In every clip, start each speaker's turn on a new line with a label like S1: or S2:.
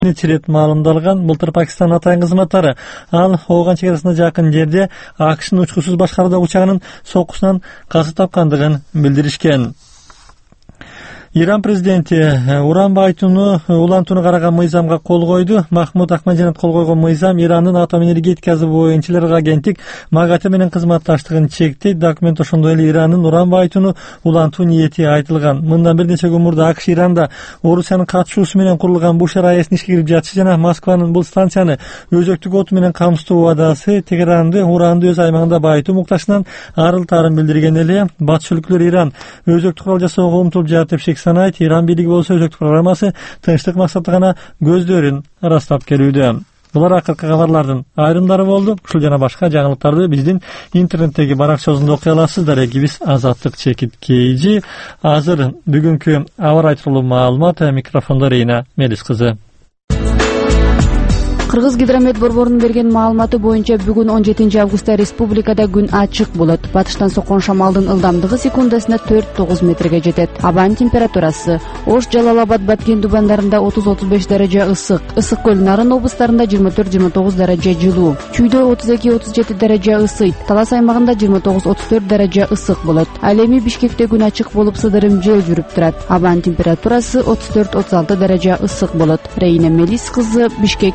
S1: Нече рет маалымдалган. Былтыр Пакистан атайын кызматтары ал Ооган чекарасына жакын жерде АКШнын учкусуз башкаруудагы учагынын соккусунан каза тапкандыгын билдиришкен. Иран президенти уран байытууну улантууну караган мыйзамга кол койду. Махмуд Ахмадинов кол койгон мыйзам Ирандын атом энергетикасы боюнча агенттик МАГАТЭ менен кызматташтыгын чектейт. Документ ошондой эле Ирандын уран байытууну улантуу ниети айтылган. Мындан бир нече күн мурда АКШ Иранда Орусиянын катышуусу менен курулган Бушар АЭСин ишке кирип жатышы жана Москванын бул станцияны өзөктүк оту менен камсыздоо убадасы Тегеранды уранды өз аймагында байытуу мукташынан арыл-тарын билдирген эле. Батыш өлкөлөр Иран өзөктүк курал жасоого умтулуп жатат деп санайт. Иран бийлиги болсо өзөктүк программасы тынчтык максатта гана көздөрүн ырастап келүүдө. Булар акыркы кабарлардын айрымдары болду. Ушул жана башка жаңылыктарды биздин интернеттеги баракчабызда окуй аласыздар. Экибиз Азаттык Чекит KG. Азыр бүгүнкү аба ырайы тууралуу маалымат. Микрофондо Рейна Мелис кызы.
S2: Кыргыз гидромет борборунун берген маалыматы боюнча бүгүн 17 августта республикада күн ачык болот. Батыштан соккон шамалдын ылдамдыгы секундасына 4-9 метрге жетет. Абанын температурасы Ош, Жалал-Абад, Баткен дубандарында 30-35 даража ысык. Ысык көл, Нарын облустарында 24-29 даража жылуу. Чүйдө 32-37 даража ысыйт. Талас аймагында 29-34 даража ысык болот. Ал эми Бишкекте күн ачык болуп сыдырым жел жүрүп турат. Абанын температурасы 34-36 даража ысык болот. Рейна Мелис кызы, Бишкек.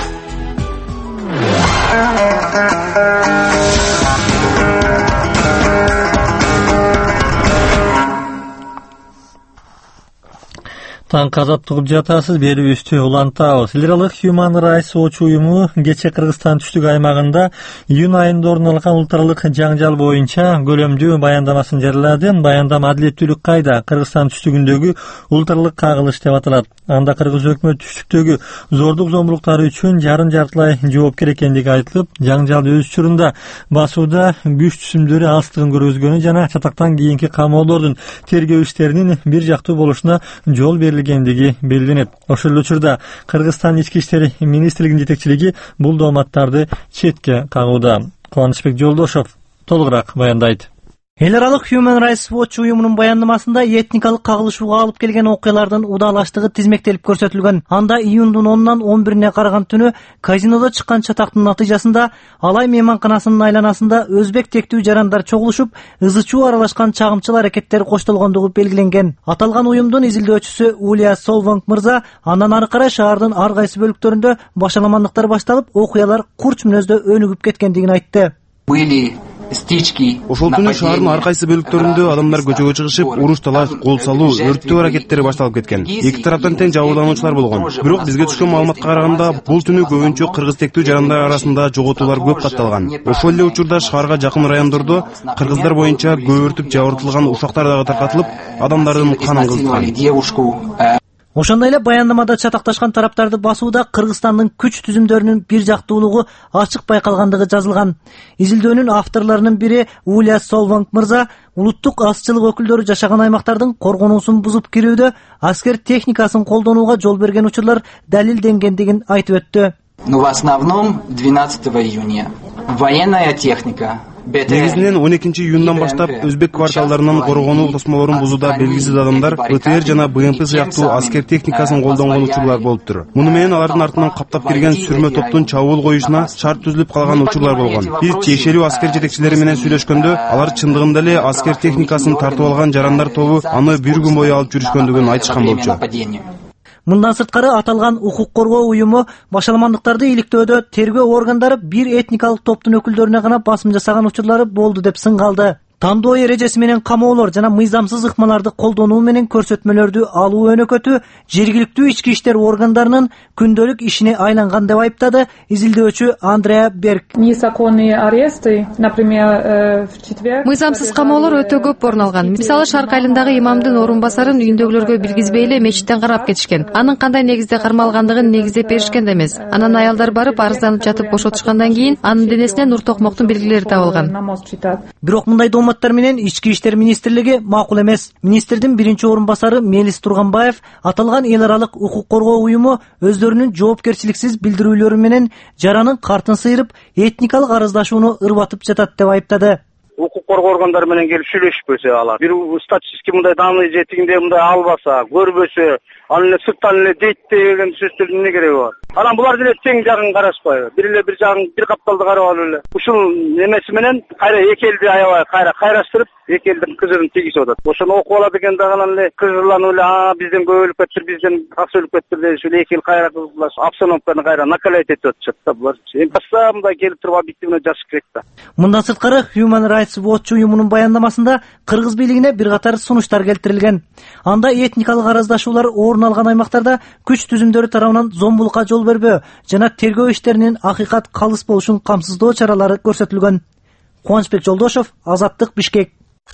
S1: Таң казап тугуп жатасыз, берүүбүздү улантабыз. Лиралык Human Rights Watch уюму кече Кыргызстан түштүк аймагында июнь айында орун алган улут аралык жаңжал боюнча көлөмдүү баяндамасын жарыялады. Баяндама адилеттүүлүк кайда Кыргызстан түштүгүндөгү улут аралык кагылыш деп аталат. Анда кыргыз өкмөт түштүктөгү зордук зомбулуктары үчүн жарын-жартылай жоопкер экендиги айтылып, жаңжал өз учурунда басууда күч түзүмдөрү алыстыгын көргөзгөнү жана чатактан кийинки камоолордун тергөө иштеринин бир жактуу болушуна жол берилгендиги белгиленет. Ошол учурда Кыргызстан ички иштер министрлигинин жетекчилиги бул дооматтарды четке кагууда. Кубанычбек Жолдошов толугураак баяндайт.
S3: Эл аралык Human Rights Watch уюмунун баяндамасында этникалык кагылышууга алып келген окуялардын удаалаштыгы тизмектелип көрсөтүлгөн. Анда июндун 10-нан 11-ине караган түнү казинодо чыккан чатактын натыйжасында Алай мейманканасынын айланасында өзбек тектүү жарандар чогулушуп, ызы-чуу аралашкан чагымчыл аракеттер коштолгондугу белгиленген. Аталган уюмдун изилдөөчүсү Улья Солванг мырза андан ары карай шаардын ар кайсы бөлүктөрүндө башаламандыктар башталып, окуялар курч мүнөздө өнүгүп кеткендигин айтты.
S4: Ошол түнү шаардын ар кайсы бөлүктөрүндө адамдар көчөгө чыгышып, уруш, талаш, кол салуу, өрттөө аракеттери башталып кеткен. Эки тараптан тең жабырлануучулар болгон. Бирок бизге түшкөн маалыматка караганда, бул түнү көбүнчө кыргыз тектүү жарандар арасында жоготуулар көп катталган. Ошол эле учурда шаарга жакын райондордо кыргыздар боюнча көбөртүп жабыртылган ушактар дагы таркатылып, адамдардын канын кыздырган.
S3: Ошондой эле баяндамада чатакташкан тараптарды басууда Кыргызстандын күч түзүмдөрүнүн бир жактуулугу ачык байкалгандыгы жазылган. Изилдөөнүн авторлорунун бири Улья Солванг мырза улуттук азчылык өкүлдөрү жашаган аймактардын коргонуусун бузуп кирүүдө аскер техникасын колдонууга жол берген учурлар далилденгендигин айтып өттү.
S5: В основном 12 июня военная техника.
S4: Негизинен 12 июндан баштап өзбек кварталдарынан коргонуу тосмолорун бузууда белгисиз адамдар БТР жана БМП сыяктуу аскер техникасын колдонгон учурлар болуптур. Муну менен алардын артынан каптап кирген сүрмө топтун чабуул коюшуна шарт түзүлүп калган учурлар болгон. Биз тиешелүү аскер жетекчилери менен сүйлөшкөндө, алар чындыгында эле аскер техникасын тартып алган жарандар тобу аны бир күн бою алып жүрүшкөндүгүн айтышкан болчу.
S3: Мындан сырткары аталган укук коргоо уюму башаламандыктарды иликтөөдө тергөө органдары бир этникалык топтун өкүлдөрүнө гана басым жасаган учурлары болду деп сынгалды. Тандоо эрежеси менен камоолор жана мыйзамсыз ыкмаларды колдонуу менен көрсөтмөлөрдү алуу өнөкөтү жергиликтүү ички иштер органдарынын күндөлүк ишине айланган деп айыптады изилдөөчү Андреа Берг.
S6: Незаконные аресты, например, в четверг.
S7: Мыйзамсыз камоолор өтө көп орун алган. Мисалы Шарк айылындагы имамдын орун басарын үйүндөгүлөргө билгизбей эле мечиттен карап кетишкен. Анын кандай негизде кармалгандыгын негиздеп беришкен да эмес. Анан аялдар барып арызданып жатып бошотушкандан кийин анын денесинен нур токмоктун белгилери табылган.
S3: Бирок мындай дооматтар менен ички иштер министрлиги макул эмес. Министрдин биринчи орун басары Мелис Турганбаев аталган эл аралык укук коргоо уюму өздөрүнүн жоопкерчиликсиз билдирүүлөрү менен жаранын картын сыйрып, этникалык арыздашууну ырбатып жатат деп айыптады.
S8: Укук коргоо органдары менен келип сүйлөшпөсө, алар бир статистический мындай данный же тигиндей мындай албаса, көрбөсө, ал эле сырттан эле дейт деген сөздөрдүн эмне кереги бар? Анан булар деле тең жагын карашпайбы? Бир эле бир жагын, бир капталды карап алып эле. Ушул немеси менен кайра эки элди аябай кайраштырып, эки элдин кызырын тийгизип атат. Ошону окуп алат экен дагы анан эле кызырланып эле, бизден көп өлүп кетти, бизден аз өлүп кетти деп эле эки эл кайра кызырлаш, обстановканы кайра накалять этип атышат да булар. Эми баса мындай келип туруп объективно жазыш керек да.
S3: Мындан сырткары Human Rights Watch уюмунун баяндамасында кыргыз бийлигине бир катар сунуштар келтирилген. Анда этникалык араздашуулар орун алган аймактарда күч түзүмдөрү тарабынан зомбулукка жол бербөө жана тергөө иштеринин акыйкат калыс болушун камсыздоо чаралары көрсөтүлгөн. Кубанычбек Жолдошов, Азаттык, Бишкек.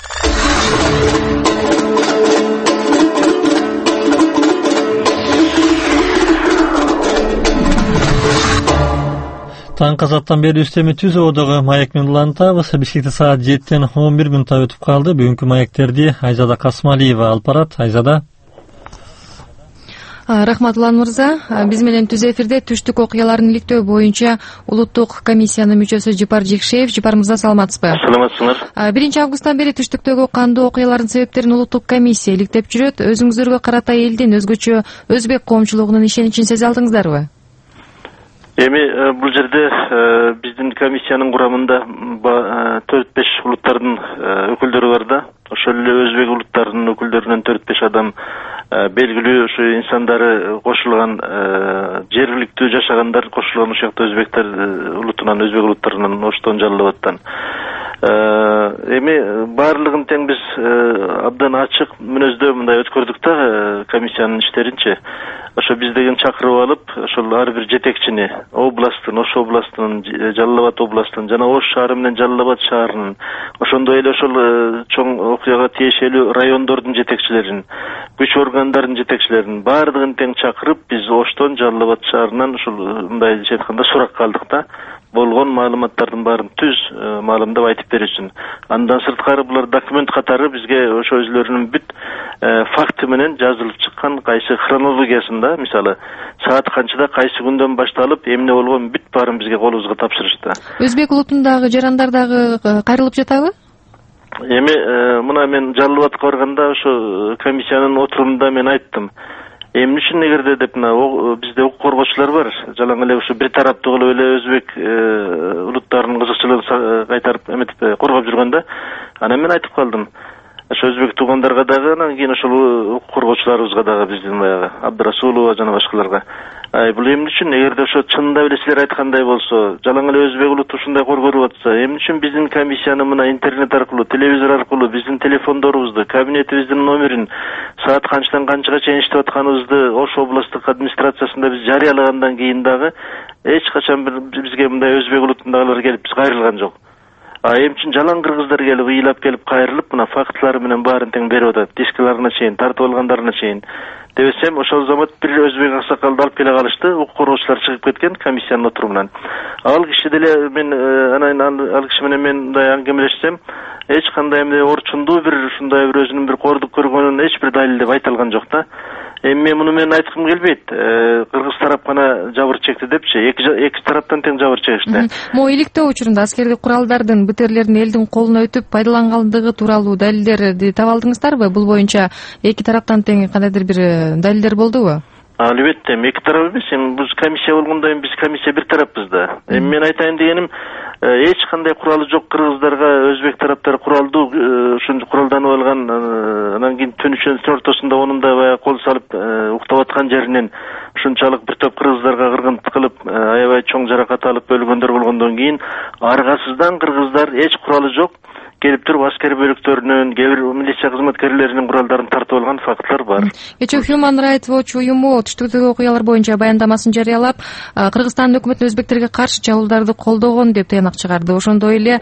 S1: Таңкы азаттан бери үстөмө түзүүдөгү маек менен улантабыз. Бишкекте саат 7:11 мүнөттө өтүп калды. Бүгүнкү маектерди Айзада Касмалиева алып барат. Айзада.
S7: Рахмат Улан мырза. Биз менен түз эфирде түштүк окуяларын иликтөө боюнча улуттук комиссиянын мүчөсү Жипар Жекшеев. Жипар мырза, саламатсызбы?
S9: Саламатсыңар.
S7: 1 августтан бери түштүктөгү кандуу окуялардын себептерин улуттук комиссия иликтеп жүрөт. Өзүңүздөргө карата элдин өзгөчө өзбек коомчулугунун ишеничин сезе алдыңыздарбы?
S9: Эми бул жерде биздин комиссиянын курамында 4-5 улуттардын өкүлдөрү бар да. Ошол эле өзбек улуттарынын өкүлдөрүнөн 4-5 адам белгилүү ушу инсандары кошулган, жергиликтүү жашагандар кошулган, ушул жакта өзбектер улутунан, өзбек улуттарынан, оштон, Жалал Абадтан. Эми баардыгын тең биз абдан ачык мүнөздө мындай өткөрдүк да комиссиянын иштеринчи. Ошо биздеген чакырып алып, ошол ар бир жетекчини областтын, Ош областынын, Жалал Абад областынын жана Ош шаары менен Жалал Абад шаарынын, ошондой эле ошол чоң окуяга тиешелүү райондордун жетекчилерин, күч органдардын жетекчилерин баардыгын тең чакырып, биз Оштон, Жалал Абад шаарынан ушул мындай айтканда суракка алдык да. Болгон маалыматтардын баарын түз маалымдап айтып берүү үчүн. Андан сырткары булар документ катары бизге ошо өзлөрүнүн бүт факты менен жазылып чыккан, кайсы хронологиясында, мисалы саат канчада кайсы күндөн башталып, эмне болгон бүт баарын бизге колубузга тапшырышты.
S7: Өзбек улутундагы жарандар дагы кайрылып жатабы?
S9: Эми мына мен Жалал Абадка барганда ошо комиссиянын отурумунда мен айттым. Эмне үчүн эгерде деп бизде укук коргоочулар бар. Жалаң эле ушу бир тараптуу кылып эле өзбек улуттарынын кызыкчылыгын кайтарып эметип коргоп жүргөндө, анан мен айтып калдым. Ошо өзбек туугандарга дагы, анан кийин ошол укук коргоочуларыбызга дагы биздин баягы Абдрасулова жана башкаларга. Бул эмне үчүн, эгерде ошо чындап эле силер айткандай болсо, жалаң эле өзбек улуту ушундай корголуп атса, эмне үчүн биздин комиссияны мына интернет аркылуу, телевизор аркылуу биздин телефондорубузду, кабинетибиздин номерин, саат канчадан канчага чейин иштеп атканыбызды Ош областтык администрациясында биз жарыялагандан кийин дагы эч качан бизге мындай өзбек улутундагылар келип биз кайрылган жок. Эмне үчүн жалаң кыргыздар келип, ыйлап келип кайрылып, мына фактлары менен баарын тең берип атат, дискаларына чейин, тартып алгандарына чейин. Дебесем, ошол замат бир өзбек аксакалды алып келе калышты, укук коргоочулар чыгып кеткен комиссиянын отурумунан. Ал киши деле мен анан ал киши менен мен мындай аңгемелешсем, эч кандай эмне орчундуу бир ушундай бир өзүнүн бир кордук көргөнүн эч бир далил деп айта алган жок да. Эми мен муну менен айткым келбейт. Кыргыз тарап гана жабыр чекти депчи, эки тараптан тең жабыр чегишти.
S7: Могу иликтөө учурунда аскердик куралдардын, БТРлердин элдин колуна өтүп пайдалангандыгы тууралуу далилдерди таба алдыңыздарбы? Бул боюнча эки тараптан тең кандайдыр бир далилдер болдубу?
S9: Албетте, эки тарап эмес, эми биз комиссия болгондо биз комиссия бир тараппыз да. Эми мен айтайын дегеним, эч кандай куралы жок кыргыздарга өзбек тараптары куралдуу ушунча куралданып алган, анан кийин түн ортосунда онун да баягы кол салып уктап аткан жеринен ушунчалык бир топ кыргыздарга кыргынтык кылып, аябай чоң жаракат алып өлгөндөр болгондон кийин аргасыздан кыргыздар эч куралы жок келип туруп аскер бөлүктөрүнүн, кээ бир милиция кызматкерлеринин куралдарын тартып алган фактлар бар.
S7: Кечээ Human Rights Watch уюму түштүктөгү окуялар боюнча баяндамасын жарыялап, Кыргызстандын өкмөтүнүн өзбектерге каршы чабуулдарды колдогон деп тыянак чыгарды. Ошондой эле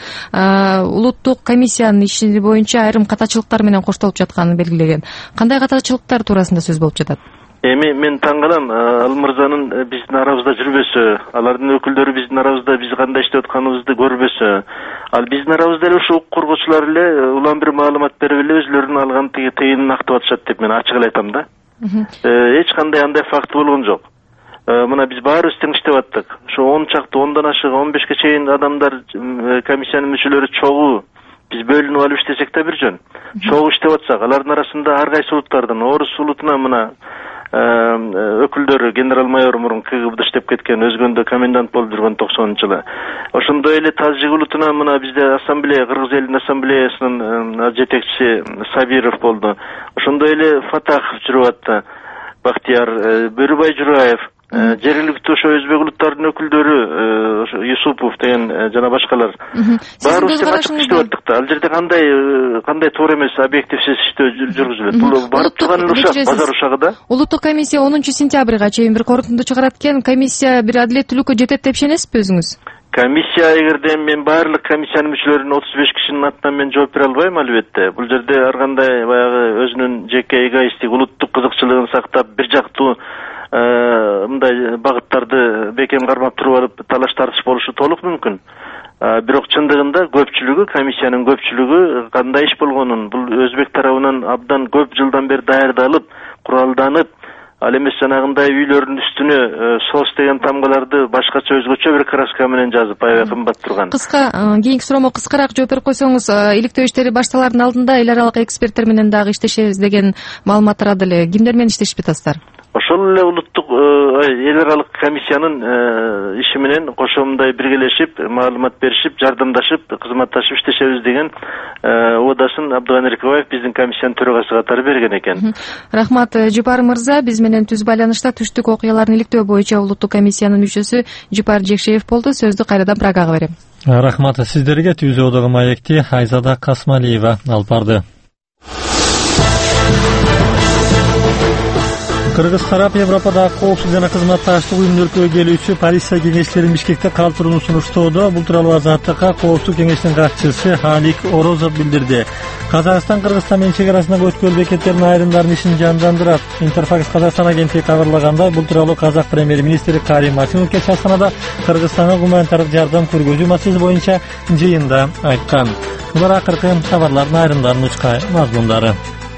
S7: улуттук комиссиянын иши боюнча айрым катачылыктар менен коштолуп жатканын белгилеген. Кандай катачылыктар туурасында сөз болуп жатат?
S9: Эми мен таң калам, ал мырзанын биздин арабызда жүрбөсө, алардын өкүлдөрү биздин арабызда биз кандай иштеп атканыбызды көрбөсө, ал биздин арабызда эле ушу укук коргоочулар эле улам бир маалымат берип эле өзлөрүнүн алган тыйынын актап атышат деп мен ачык эле айтам да. Эч кандай андай факт болгон жок. Мына биз баарыбыз тең иштеп аттык. Ошо 10 чакты, 10дан ашык, 15ке чейин адамдар комиссиянын мүчөлөрү чогуу биз бөлүнүп алып иштесек да бир жөн. Чогуу иштеп атсак, алардын арасында ар кайсы улуттардын, орус улутуна мына өкүлдөрү генерал-майор мурун КГБда иштеп кеткен, өзгөндө комендант болуп жүргөн 90-жылы. Ошондой эле Таджик улутуна мына бизде ассамблея, Кыргыз элинин ассамблеясынын жетекчиси Сабиров болду. Ошондой эле Фатахов жүрүп атты, Бактияр, Бөрүбай Жураев, жергиликтүү ошо өзбек улуттарынын өкүлдөрү, Юсупов деген жана башкалар. Баарыбыз тең ачык иштеп аттык да. Ал жерде кандай туура эмес, объективсиз иштөө жүргүзүлөт. Бул барып турган ушак, базар ушагы да.
S7: Улуттук комиссия 10-сентябрга чейин бир корутунду чыгарат экен. Комиссия бир адилеттүүлүккө жетет деп ишенесизби өзүңүз?
S9: Комиссия эгерде мен баардык комиссиянын мүчөлөрүнүн 35 кишинин атынан мен жооп бере албайм албетте. Бул жерде ар кандай баягы өзүнүн жеке эгоисттик, улуттук кызыкчылыгын сактап, бир жактуу мындай багыттарды бекем кармап туруп алып талаш тартыш болушу толук мүмкүн. Бирок чындыгында көпчүлүгү, комиссиянын көпчүлүгү кандай иш болгонун, бул өзбек тарабынан абдан көп жылдан бери даярдалып, куралданып, ал эмес жанагындай үйлөрдүн үстүнө сос деген тамгаларды башкача өзгөчө бир краска менен жазып, аябай кымбат турган.
S7: Кыска, кийинки суроомо кыскараак жооп берип койсоңуз, иликтөө иштери башталардын алдында эл аралык эксперттер менен дагы иштешебиз деген маалымат тарады эле. Кимдер менен иштешип атасыздар?
S9: Ошол эле улуттук эл аралык комиссиянын иши менен кошо мындай биргелешип, маалымат беришип, жардамдашып, кызматташып иштешебиз деген убадасын Абдыганы Эркебаев биздин комиссиянын төрагасы катары берген экен.
S7: Рахмат, Жипар мырза, биз менен түз байланышта түштүк окуяларын иликтөө боюнча улуттук комиссиянын мүчөсү Жипар Жекшеев болду. Сөздү кайрадан Прагага берем.
S1: Рахмат сиздерге. Түз одогу маекти Айзада Касмалиева алып барды. Кыргыз тарап Европада коопсуздук жана кызматташтык уюмун өлкөгө келүүчү полиция кеңешчилерин Бишкекте калтырууну сунуштоодо. Бул тууралуу Азаттыкка коопсуздук кеңешинин катчысы Халик Орозов билдирди. Казакстан Кыргызстан менен чек арасындагы өткөл бекеттеринин айрымдарын ишин жандандырат. Интерфакс Казакстан агенттиги кабарлагандай, бул тууралуу Казак премьер-министри Карим Масимов кеч Астанада Кыргызстанга гуманитардык жардам көргөзүү маселеси боюнча жыйында айткан. Булар акыркы кабарлардын айрымдарынын учка мазмундары.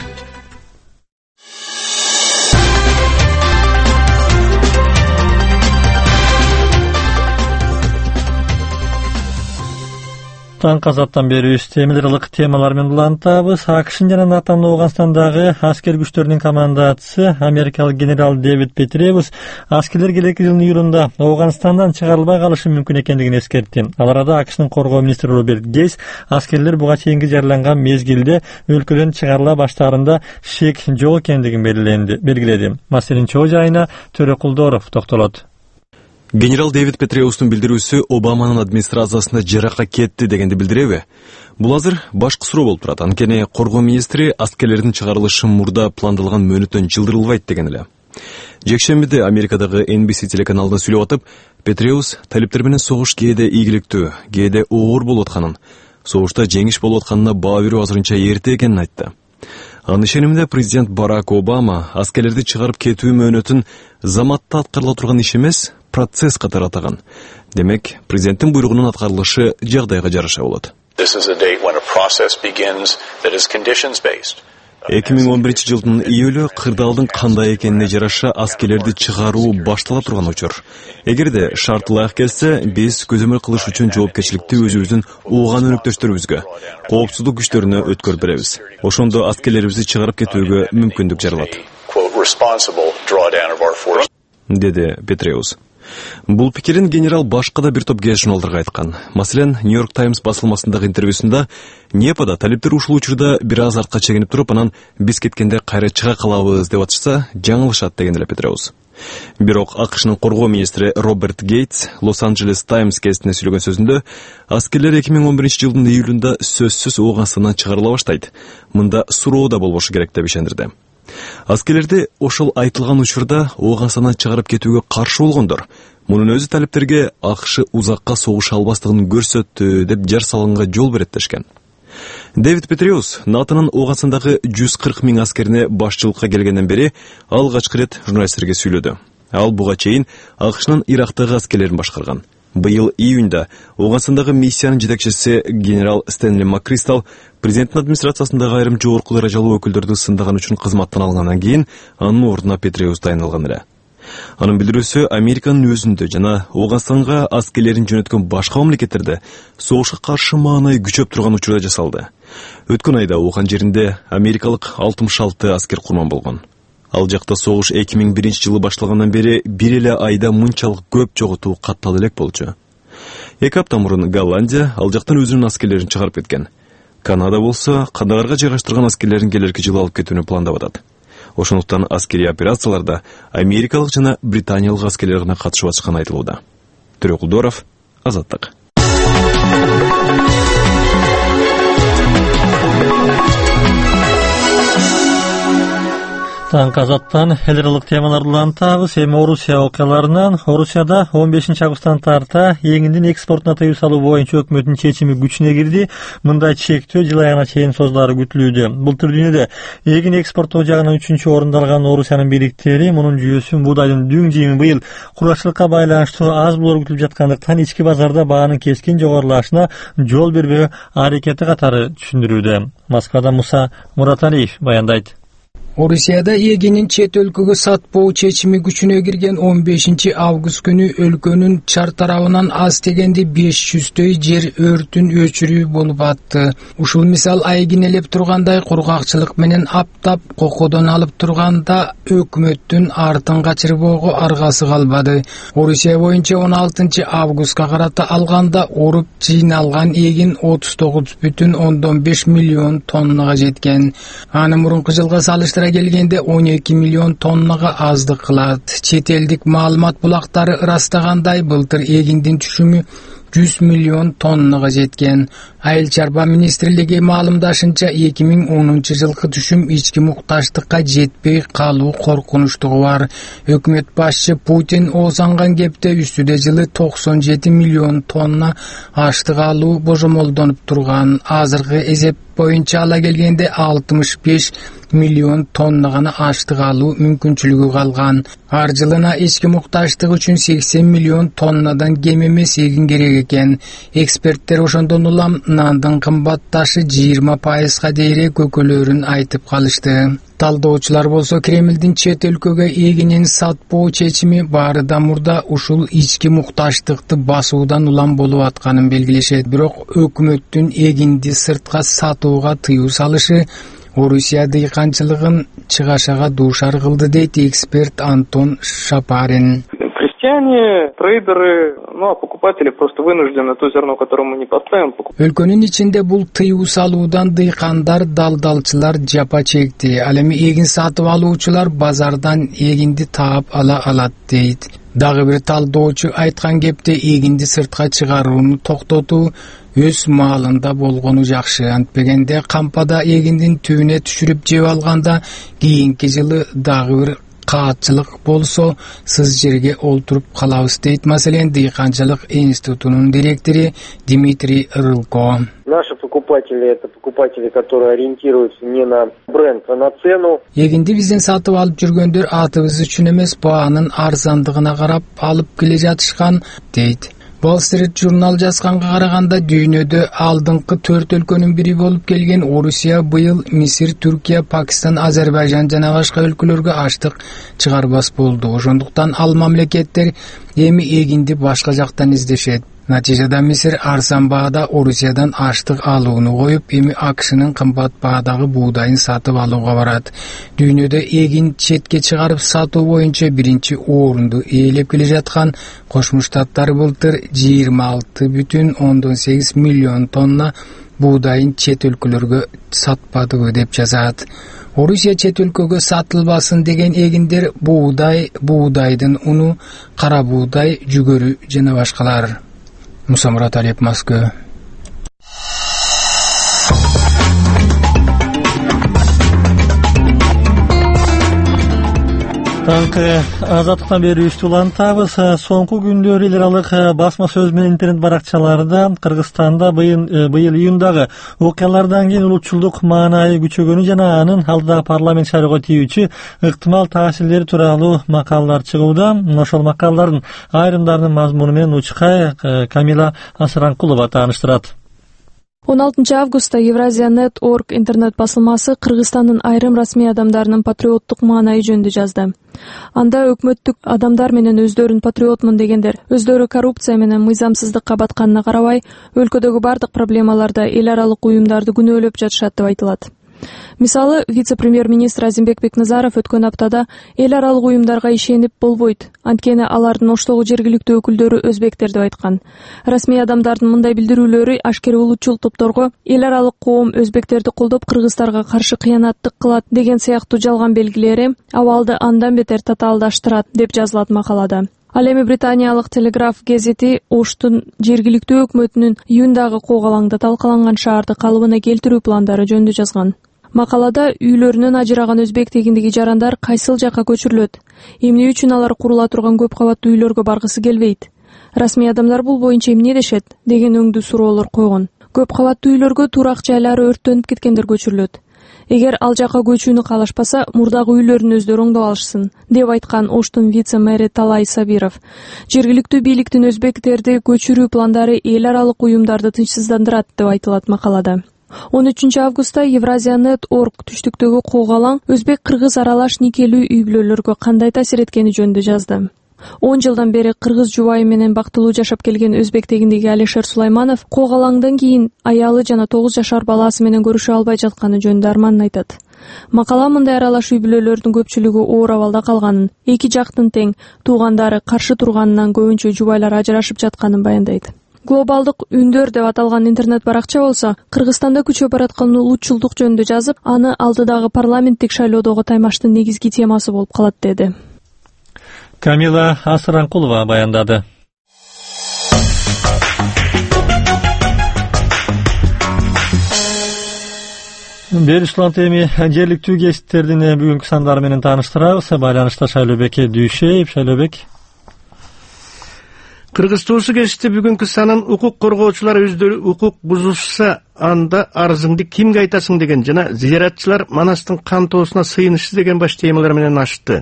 S1: Таңкы азаттан бери темелерлик темалар менен улантабыз. АКШ жана НАТОнун Ооганстандагы аскер күчтөрүнүн командачысы америкалык генерал Дэвид Петреус аскерлер келеки жылдын июлунда Ооганстандан чыгарылбай калышы мүмкүн экендигин эскертти. Ал арада АКШнын коргоо министри Роберт Гейс аскерлер буга чейинки жарыяланган мезгилде өлкөдөн чыгарыла баштаарында шек жок экендигин белгиледи. Маселенин чоо жайына Төрөкулдоров токтолот.
S10: Генерал Дэвид Петреустун билдирүүсү Обаманын администрациясында жыракка кетти дегенди билдиреби? Бул азыр башкы суроо болуп турат. Анткени коргоо министри аскерлердин чыгарылышы мурда пландалган мөөнөттөн жылдырылбайт деген эле. Жекшембиде Америкадагы NBC телеканалында сүйлөп атып, Петреус талиптер менен согуш кээде ийгиликтүү, кээде оор болуп атканын, согушта жеңиш болуп атканына баа берүү азырынча эрте экенин айтты. Анын ишениминде президент Барак Обама аскерлерди чыгарып кетүү мөөнөтүн заматта аткарыла турган иш эмес, процесс катары атаган. Демек, президенттин буйругунун аткарылышы жагдайга жараша болот. 2011 жылдын июлю кырдаалдын кандай экенине жараша аскерлерди чыгаруу баштала турган учур. Эгерде шарт ылайык келсе, биз көзөмөл кылыш үчүн жоопкерчиликти өзүбүздүн ууган өнөктөштөрүбүзгө, коопсуздук күчтөрүнө өткөрүп беребиз. Ошондо аскерлерибизди чыгарып кетүүгө мүмкүндүк жаралат, деди Петреус. Бул пикирин генерал башка да бир топ гез журналдарга айткан. Маселен, Нью-Йорк Таймс басылмасындагы интервьюсунда Непада талиптер ушул учурда бир аз артка чегинип туруп, анан биз кеткенде кайра чыга калабыз деп атышса, жаңылышат деген эле Петреус. Бирок АКШнын коргоо министри Роберт Гейтс Лос-Анджелес Таймс гезитине сүйлөгөн сөзүндө аскерлер 2011 жылдын июлунда сөзсүз Ооганстандан чыгарыла баштайт. Мында суроо да болбошу керек деп ишендирди. Аскерлерди ошол айтылган учурда Ооганстандан чыгарып кетүүгө каршы болгондор мунун өзү талиптерге АКШ узакка согуша албастыгын көрсөттү деп жар салганга жол берет дешкен. Дэвид Петреус НАТОнун Ооганстандагы 140 000 аскерине башчылыкка келгенден бери алгачкы рет журналисттерге сүйлөдү. Ал буга чейин АКШнын Ирактагы аскерлерин башкарган. Быйыл июнда Ооганстандагы миссиянын жетекчиси генерал Стэнли Маккристал президенттин администрациясындагы айрым жогорку даражалуу өкүлдөрдү сындаган үчүн кызматтан алгандан кийин анын ордуна Петреус дайындалган эле. Анын билдирүүсү Американын өзүндө жана Ооганстанга аскерлерин жөнөткөн башка мамлекеттерде согушка каршы маанай күчөп турган учурда жасалды. Өткөн айда Оохан жеринде америкалык 66 аскер курман болгон. Ал жакта согуш 2001-жылы башталгандан бери бир эле айда мынчалык көп жоготуу каттала элек болчу. 2 апта мурун Голландия ал жактан өзүнүн аскерлерин чыгарып кеткен. Канада болсо Кандагарга жайгаштырган аскерлерин келерки жылы алып кетүүнү пландап атат. Ошондуктан аскерий операцияларда америкалык жана британиялык аскерлер гана катышып атышканы айтылууда. Төрөкулдоров, Азаттык.
S1: Таңкы Азаттан эл аралык темаларды улантабыз. Эми Орусия окуяларынан. Орусияда 15 августтан тарта эгиндин экспортуна тыюу салуу боюнча өкмөттүн чечими күчүнө кирди. Мындай чектөө жыл аягына чейин созулары күтүлүүдө. Былтыр дүйнөдө эгин экспорттоо жагынан 3-чү орунду алган Орусиянын бириктери мунун жүйөсү буудайдын дүң жыйымы быйыл кургакчылыкка байланыштуу аз болор күтүлүп жаткандыктан ички базарда баанын кескин жогорулашына жол бербөө аракети катары түшүндүрүүдө. Москвадан Муса Мураталиев баяндайт.
S11: Орусияда эгинин чет өлкөгө сатпоо чечими күчүнө кирген 15 август күнү өлкөнүн чар тарабынан аз дегенде 500 жер өртүн өчүрүү болуп атты. Ушул мисал айгинелеп тургандай кургакчылык менен аптап кокодон алып турганда өкмөттүн артын качырбоого аргасы калбады. Орусия боюнча 16 августка карата алганда оруп жыйналган эгин 39,5 миллион тоннага жеткен. Аны мурунку жылга салыштыра келгенде 12 миллион тоннага аздык кылат. Чет элдик маалымат булактары ырастагандай былтыр эгиндин түшүмү 100 миллион тоннага жеткен. Айыл чарба министрлиги маалымдашынча 2010 жылкы түшүм ички муктаждыкка жетпей калуу коркунучтугу бар. Өкмөт башчы Путин оозанган кепте үстүдө жылы 97 миллион тонна аштык алуу божомолдонуп турган. Азыркы эсеп боюнча ала келгенде 65 миллион тонна гана аштык алуу мүмкүнчүлүгү калган. Ар жылына ички муктаждык үчүн 80 миллион тоннадан кем эмес эгин керек экен. Эксперттер ошондон улам нандын кымбатташы 20%га дейре көкөлөрүн айтып калышты. Талдоочулар болсо Кремлдин чет өлкөгө эгинин сатпоо чечими баарыдан мурда ушул ички муктаждыкты басуудан улам болуп атканын белгилешет. Бирок өкмөттүн эгинди сыртка сатууга тыюу салышы Орусия дыйканчылыгын чыгашага дуушар кылды дейт эксперт Антон Шапарин.
S12: Крестьяне, трейдеры, а покупатели просто вынуждены то зерно, которое мы не поставим, покупать.
S11: Өлкөнүн ичинде бул тыюу салуудан дыйкандар, далдалчылар жапа чекти. Ал эми эгин сатып алуучулар базардан эгинди таап ала алат дейт. Дагы бир талдоочу айткан кепте эгинди сыртка чыгарууну токтотуу өз маалында болгону жакшы. Антпегенде кампада эгиндин түбүнө түшүрүп жеп алганда кийинки жылы дагы бир каатчылык болсо сыз жерге олтуруп калабыз дейт маселен Дыйканчылык институтунун директору Дмитрий Рылко.
S13: Наши покупатели — это покупатели, которые ориентируются не на бренд, а на цену.
S11: Эгинди бизден сатып алып жүргөндөр атыбыз үчүн эмес, баанын арзандыгына карап алып келе жатышкан дейт. Wall Street журнал жазганга караганда дүйнөдө алдыңкы 4 өлкөнүн бири болуп келген Орусия быйыл Мисир, Түркия, Пакистан, Азербайжан жана башка өлкөлөргө аштык чыгарбас болду. Ошондуктан ал мамлекеттер эми эгинди башка жактан издешет. Натыйжада Мисир арзан баада Орусиядан аштык алууну коюп, эми АКШнын кымбат баадагы буудайын сатып алууга барат. Дүйнөдө эгин четке чыгарып сатуу боюнча биринчи орунду ээлеп келе жаткан Кошмо Штаттар былтыр 26,8 миллион тонна буудайын чет өлкөлөргө сатпадыбы деп жазат. Орусия чет өлкөгө сатылбасын деген эгиндер буудай, буудайдын уну, кара буудай, жүгөрү жана башкалар. Муса Мураталиев, Москва.
S1: Таңкы азаттыктан берүүбүздү улантабыз. Соңку күндөрү эл аралык басма сөз менен интернет баракчаларда Кыргызстанда быйыл июндагы окуялардан кийин улутчулдук маанайы күчөгөнү жана анын алдыдагы парламент шайлоого тийүүчү ыктымал таасирлери тууралуу макалалар чыгууда. Ошол макалалардын айрымдарынын мазмуну менен Учкай Камила Асранкулова тааныштырат.
S14: 16 августта Евразия.net.org интернет басылмасы Кыргызстандын айрым расмий адамдарынын патриоттук маанайы жөнүндө жазды. Анда өкмөттүк адамдар менен өздөрүн патриотмун дегендер өздөрү коррупция менен мыйзамсыздыкка батканына карабай, өлкөдөгү бардык проблемаларда эл аралык уюмдарды күнөөлөп жатышат деп айтылат. Мисалы, вице-премьер-министр Азимбек Бекназаров өткөн аптада эл аралык уюмдарга ишенип болбойт, анткени алардын Оштогу жергиликтүү өкүлдөрү өзбектер деп айткан. Расмий адамдардын мындай билдирүүлөрү ашкере улутчул топторго эл аралык коом өзбектерди колдоп Кыргыздарга каршы кыянаттык кылат деген сыяктуу жалган белгилери абалды андан бетер татаалдаштырат деп жазылат макалада. Ал эми британиялык Телеграф гезити Оштун жергиликтүү өкмөтүнүн июндагы коогалаңда талкаланган шаарды калыбына келтирүү пландары жөнүндө жазган. Макалада үйлөрүнөн ажыраган өзбек тегиндеги жарандар кайсыл жакка көчүрүлөт? Эмне үчүн алар курула турган көп кабаттуу үйлөргө баргысы келбейт? Расмий адамдар бул боюнча эмне дешет? Деген өңдүү суроолор койгон. Көп кабаттуу үйлөргө турак жайлары өрттөнүп кеткендер көчүрүлөт. Эгер ал жака көчүүнү каалашпаса, мурдагы үйлөрүн өздөрү оңдоп алышсын, деп айткан Оштун вице-мэри Талай Сабиров. Жергиликтүү бийликтин өзбектерди көчүрүү пландары эл аралык уюмдарды тынчсыздандырат деп айтылат макалада. 13 августта Евразия.net.org түштүктөгү коогалаң өзбек-кыргыз аралаш никелүү үй-бүлөлөргө кандай таасир эткени жөнүндө жазды. 10 жылдан бери кыргыз жубайы менен бактылуу жашап келген өзбек тегиндеги Алишер Сулайманов коогалаңдан кийин аялы жана 9 жашар баласы менен көрүшө албай жатканы жөнүндө арманын айтат. Макала мындай аралаш үй-бүлөлөрдүн көпчүлүгү оор абалда калганын, эки жактын тең туугандары каршы турганынан көбүнчө жубайлар ажырашып жатканын баяндайт. Глобалдык үндөр деп аталган интернет баракча болсо, Кыргызстанда күчөп бараткан улутчулдук жөнүндө жазып, аны алдыдагы парламенттик шайлоодогу таймаштын негизги темасы болуп калат деди.
S1: Камила Асыранкулова баяндады. Беришланд эми жергиликтүү гезиттердин бүгүнкү сандары менен тааныштырабыз. Байланышта Шайлообек Дүйшеев. Шайлообек.
S15: Кыргыз туусу гезити бүгүнкү санын укук коргоочулар өздөрү укук бузушса, анда арызыңды кимге айтасың деген жана зыяратчылар Манастын кан тоосуна сыйынышы деген баш темалар менен ачты.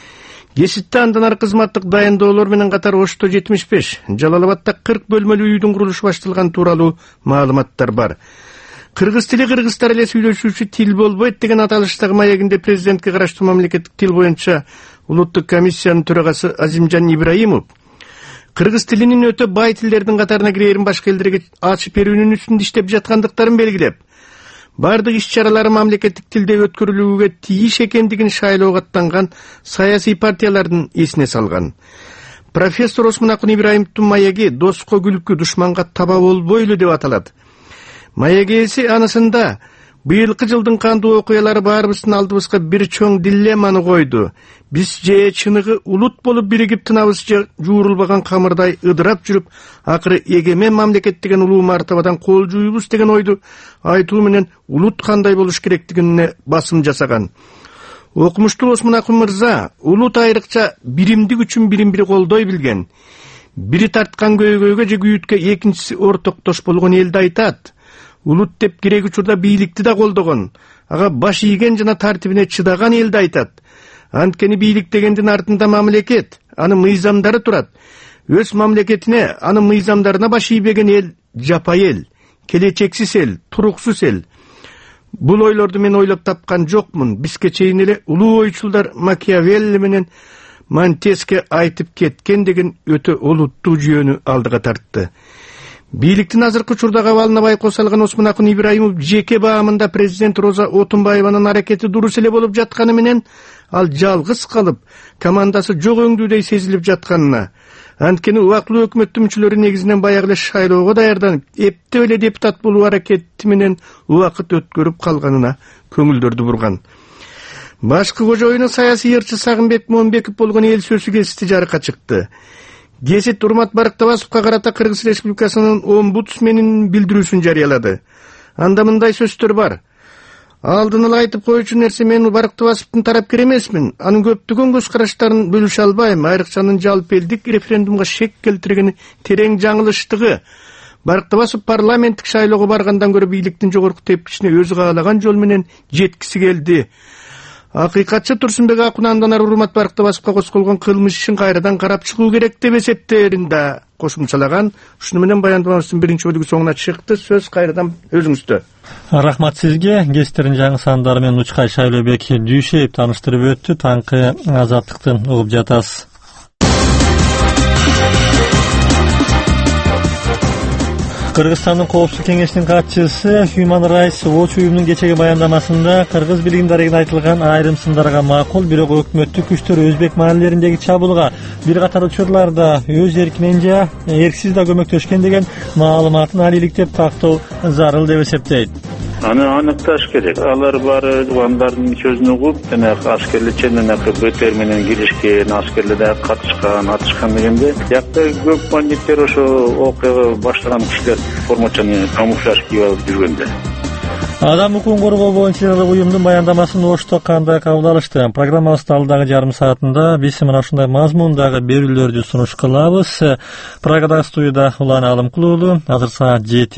S15: Гезитте андан ары кызматтык дайындоолор менен катар Ошто 75, Жалал-Абадда 40 бөлмөлүү үйдүн курулушу башталган тууралуу маалыматтар бар. Кыргыз тили кыргыздар эле сүйлөшүүчү тил болбойт деген аталыштагы маегинде президентке караштуу мамлекеттик тил боюнча улуттук комиссиянын төрагасы Азимжан Ибраимов кыргыз тилинин өтө бай тилдердин катарына кирээрин башка элдерге ачып берүүнүн үстүндө иштеп жаткандыктарын белгилеп, бардык иш-чаралары мамлекеттик тилде өткөрүлүүгө тийиш экендигин шайлоого аттанган саясий партиялардын эсине салган. Профессор Осмонакун Ибраимовдун маеги доско күлкү, душманга таба болбойлу деп аталат. Маеги ээси анысында быйылкы жылдын кандуу окуялары баарыбыздын алдыбызга бир чоң дилемманы койду. Биз же чыныгы улут болуп биригип тынабыз, же жуурулбаган камырдай ыдырап жүрүп, акыры эгемен мамлекет деген улуу мартабадан кол жуйбуз деген ойду айтуу менен улут кандай болуш керектигине басым жасаган. Окумуштуу Осмонакун мырза улут айрыкча биримдик үчүн бирин-бири колдой билген. Бири тарткан көйгөйгө же күйүткө экинчиси ортоктош болгон элди айтат. Улут деп керек учурда бийликти да колдогон, ага баш ийген жана тартибине чыдаган элди айтат. Анткени бийлик дегендин артында мамлекет, анын мыйзамдары турат. Өз мамлекетине, анын мыйзамдарына баш ийбеген эл жапа эл, келечексиз эл, туруксуз эл. Бул ойлорду мен ойлоп тапкан жокмун. Бизге чейин эле улуу ойчулдар Макиавелли менен Монтеске айтып кеткен деген өтө олуттуу жүйөнү алдыга тартты. Бийликтин азыркы учурдагы абалына байкоо салган Осмонакун Ибраимов жеке баамында президент Роза Отунбаеванын аракети дурус эле болуп жатканы менен ал жалгыз калып, командасы жок өңдүүдөй сезилип жатканына, анткени убактылуу өкмөттүн мүчөлөрү негизинен баягы эле шайлоого даярданып, эптеп эле депутат болуу аракети менен убакыт өткөрүп калганына көңүлдөрдү бурган. Башкы кожоюну саясий ырчы Сагынбек Момбеков болгон эл сөзү гезити жарыкка чыкты. Гезит Урмат Барктабасовго карата Кыргыз Республикасынын омбудсменинин билдирүүсүн жарыялады. Анда мындай сөздөр бар. Алдын ала айтып коюучу нерсе, мен Барктабасовдун тарапкер эмесмин. Анын көптөгөн көз караштарын бөлүшө албайм. Айрыкча анын жалпы элдик референдумга шек келтиргени терең жаңылыштыгы. Барктабасов парламенттик шайлоого баргандан көрө бийликтин жогорку тепкичине өзү каалаган жол менен жеткиси келди. Акыйкатчы Турсунбек Акун андан ары Урмат Барктабасовго косколгон кылмыш ишин кайрадан карап чыгуу керек деп эсептерин да кошумчалаган. Ушуну менен баяндамабыздын биринчи бөлүгү соңуна чыкты. Сөз кайрадан өзүңүздө.
S1: Рахмат сизге. Кестердин жаңы сандары менен Учкай Шайлообек Дүйшеев тааныштырып өттү. Таңкы азаттыкты угуп жатасыз. Кыргызстандын Коопсуздук кеңешинин катчысы Human Rights Watch уюмунун кечеги баяндамасында кыргыз бийлигинин дарегине айтылган айрым сындарга макул, бирок өкмөттүк күчтөр өзбек маалилериндеги чабуулга бир катар учурларда өз эркинен жа эрксиз да көмөктөшкөн деген маалыматын алийликтеп тактоо зарыл деп эсептейт.
S16: Аны аныкташ керек. Алар бары жубандардын сөзүн угуп, жанагы аскерлер чененакы БТР менен киришкен, аскерлер катышкан, атышкан дегенде, жакта көп бандиттер ошо окуяга баштаган кишилер формачаны камуфляж кийип алып жүргөндө.
S1: Адам укугун коргоо боюнча уюмдун баяндамасын Ошто кандай кабыл алышты? Программабыздын алдагы жарым саатында биз мына ушундай мазмундагы берүүлөрдү сунуш кылабыз. Программада студияда Улан Алымкулуулу. Азыр саат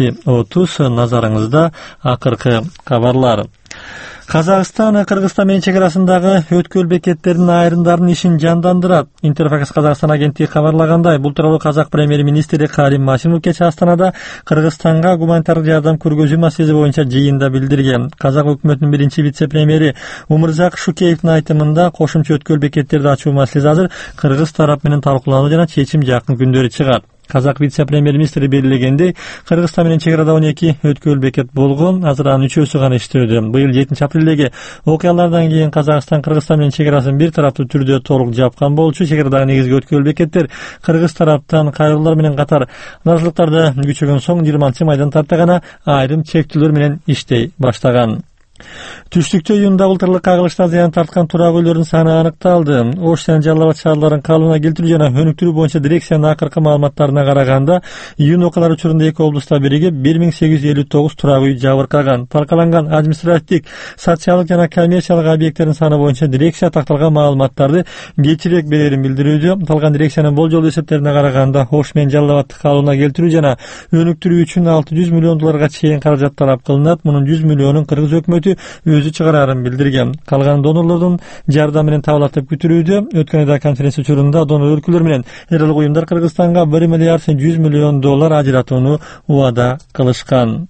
S1: 7:30. Назарыңызда акыркы кабарлар. Казакстан Кыргызстан менен чек арасындагы өткөл бекеттердин айрымдарынын ишин жандандырат. Интерфакс Казакстан агенттиги кабарлагандай, бул тууралуу Казак премьер-министри Карим Машинов кечээ Астанада Кыргызстанга гуманитардык жардам көргөзүү маселеси боюнча жыйында билдирген. Казак өкмөтүнүн биринчи вице-премьери Умурзак Шукеевдин айтымында кошумча өткөл бекеттерди ачуу маселеси азыр кыргыз тарап менен талкуулануу жана чечим жакын күндөрү чыгат. Казак вице-премьер-министри белгилегендей, Кыргызстан менен чек арада 12 өткөл бекет болгон, азыр анын 3-өсү гана иштөөдө. Быйыл 7-апрелдеги окуялардан кийин Казакстан Кыргызстан менен чек арасын бир тараптуу түрдө толук жапкан болчу. Чек арадагы негизги өткөл бекеттер кыргыз тараптан кайрылуулар менен катар наразылыктарды күчөгөн соң 20-майдан тарта гана айрым чектүүлөр менен иштей баштаган. Түштүктө июнда былтырлык кагылыштан зыян тарткан турак үйлөрдүн саны аныкталды. Ош жана Жалал Абад шаарларын калыбына келтирүү жана өнүктүрүү боюнча дирекциянын акыркы маалыматтарына караганда, июнь окуялары учурунда эки облуста биригип 1859 турак үй жабыркаган. Таркаланган административдик, социалдык жана коммерциялык объекттердин саны боюнча дирекция такталган маалыматтарды кечирээк берерин билдирүүдө. Аталган дирекциянын болжолдуу эсептерине караганда, Ош менен Жалал Абадты калыбына келтирүү жана өнүктүрүү үчүн 600 миллион долларга чейин каражат талап кылынат. Мунун 100 миллионун кыргыз өкмөтү өзү чыгарарын билдирген. Калган донорлордун жардамы менен табылат деп күтүлүүдө. Өткөн айда конференция учурунда донор өлкөлөр менен эл аралык уюмдар Кыргызстанга 1 миллиард 100 миллион доллар ажыратууну убада кылышкан.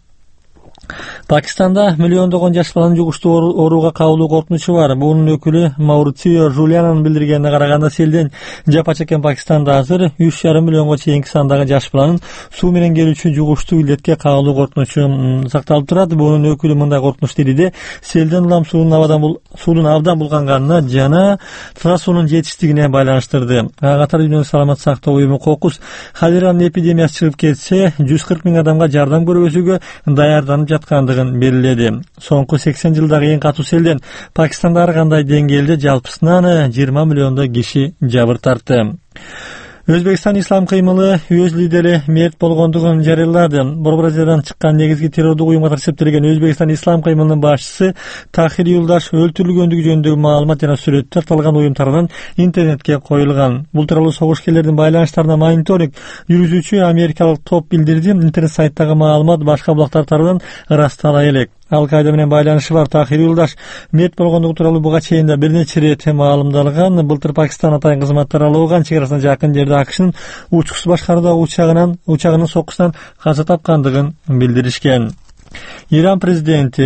S1: Пакистанда миллиондогон жаш баланын жугуштуу ооруга кабылуу коркунучу бар. Бунун өкүлү Маурицио Жулиананын билдиргенине караганда, селден жапа чеккен Пакистанда азыр 3,5 миллионго чейинки сандагы жаш баланын суу менен келүүчү жугуштуу илетке кабылуу коркунучу сакталып турат. Бунун өкүлү мындай коркунуч делиде селден улам суунун абдан булганганына жана суунун жетишсиздигине байланыштырды. Катар Дүйнөлүк саламаттык сактоо уюму Кокус холеранын эпидемиясы чыгып кетсе 140 миң адамга жардам көргөзүүгө даярданып жаткандыгын белгиледи. Соңку 80 жылдагы эң катуу селден Пакистанда ар кандай деңгээлде жалпысынан 20 миллиондой киши жабыр тартты. Өзбекстан ислам кыймылы өз лидери мерт болгондугун жарыялады. Борбор Азиядан чыккан негизги террордук уюм катары эсептелген Өзбекстан ислам кыймылынын башчысы Тахир Юлдаш өлтүрүлгөндүгү жөнүндөгү маалымат жана сүрөттөр таралган уюм тарабынан интернетке коюлган. Бул тууралуу согушкерлердин байланыштарына мониторинг жүргүзүүчү америкалык топ билдирди. Интернет сайттагы маалымат башка булактар тарабынан ырастала элек. Ал-Кайда менен байланышы бар Тахир Юлдаш мерт болгондугу тууралуу буга чейин да бир нече ирет маалымдалган. Былтыр Пакистан атайын кызматтары алууган чек арасына жакын жерде АКШнын учкусуз башкаруудагы учагынын соккусунан каза тапкандыгын билдиришкен. Иран президенти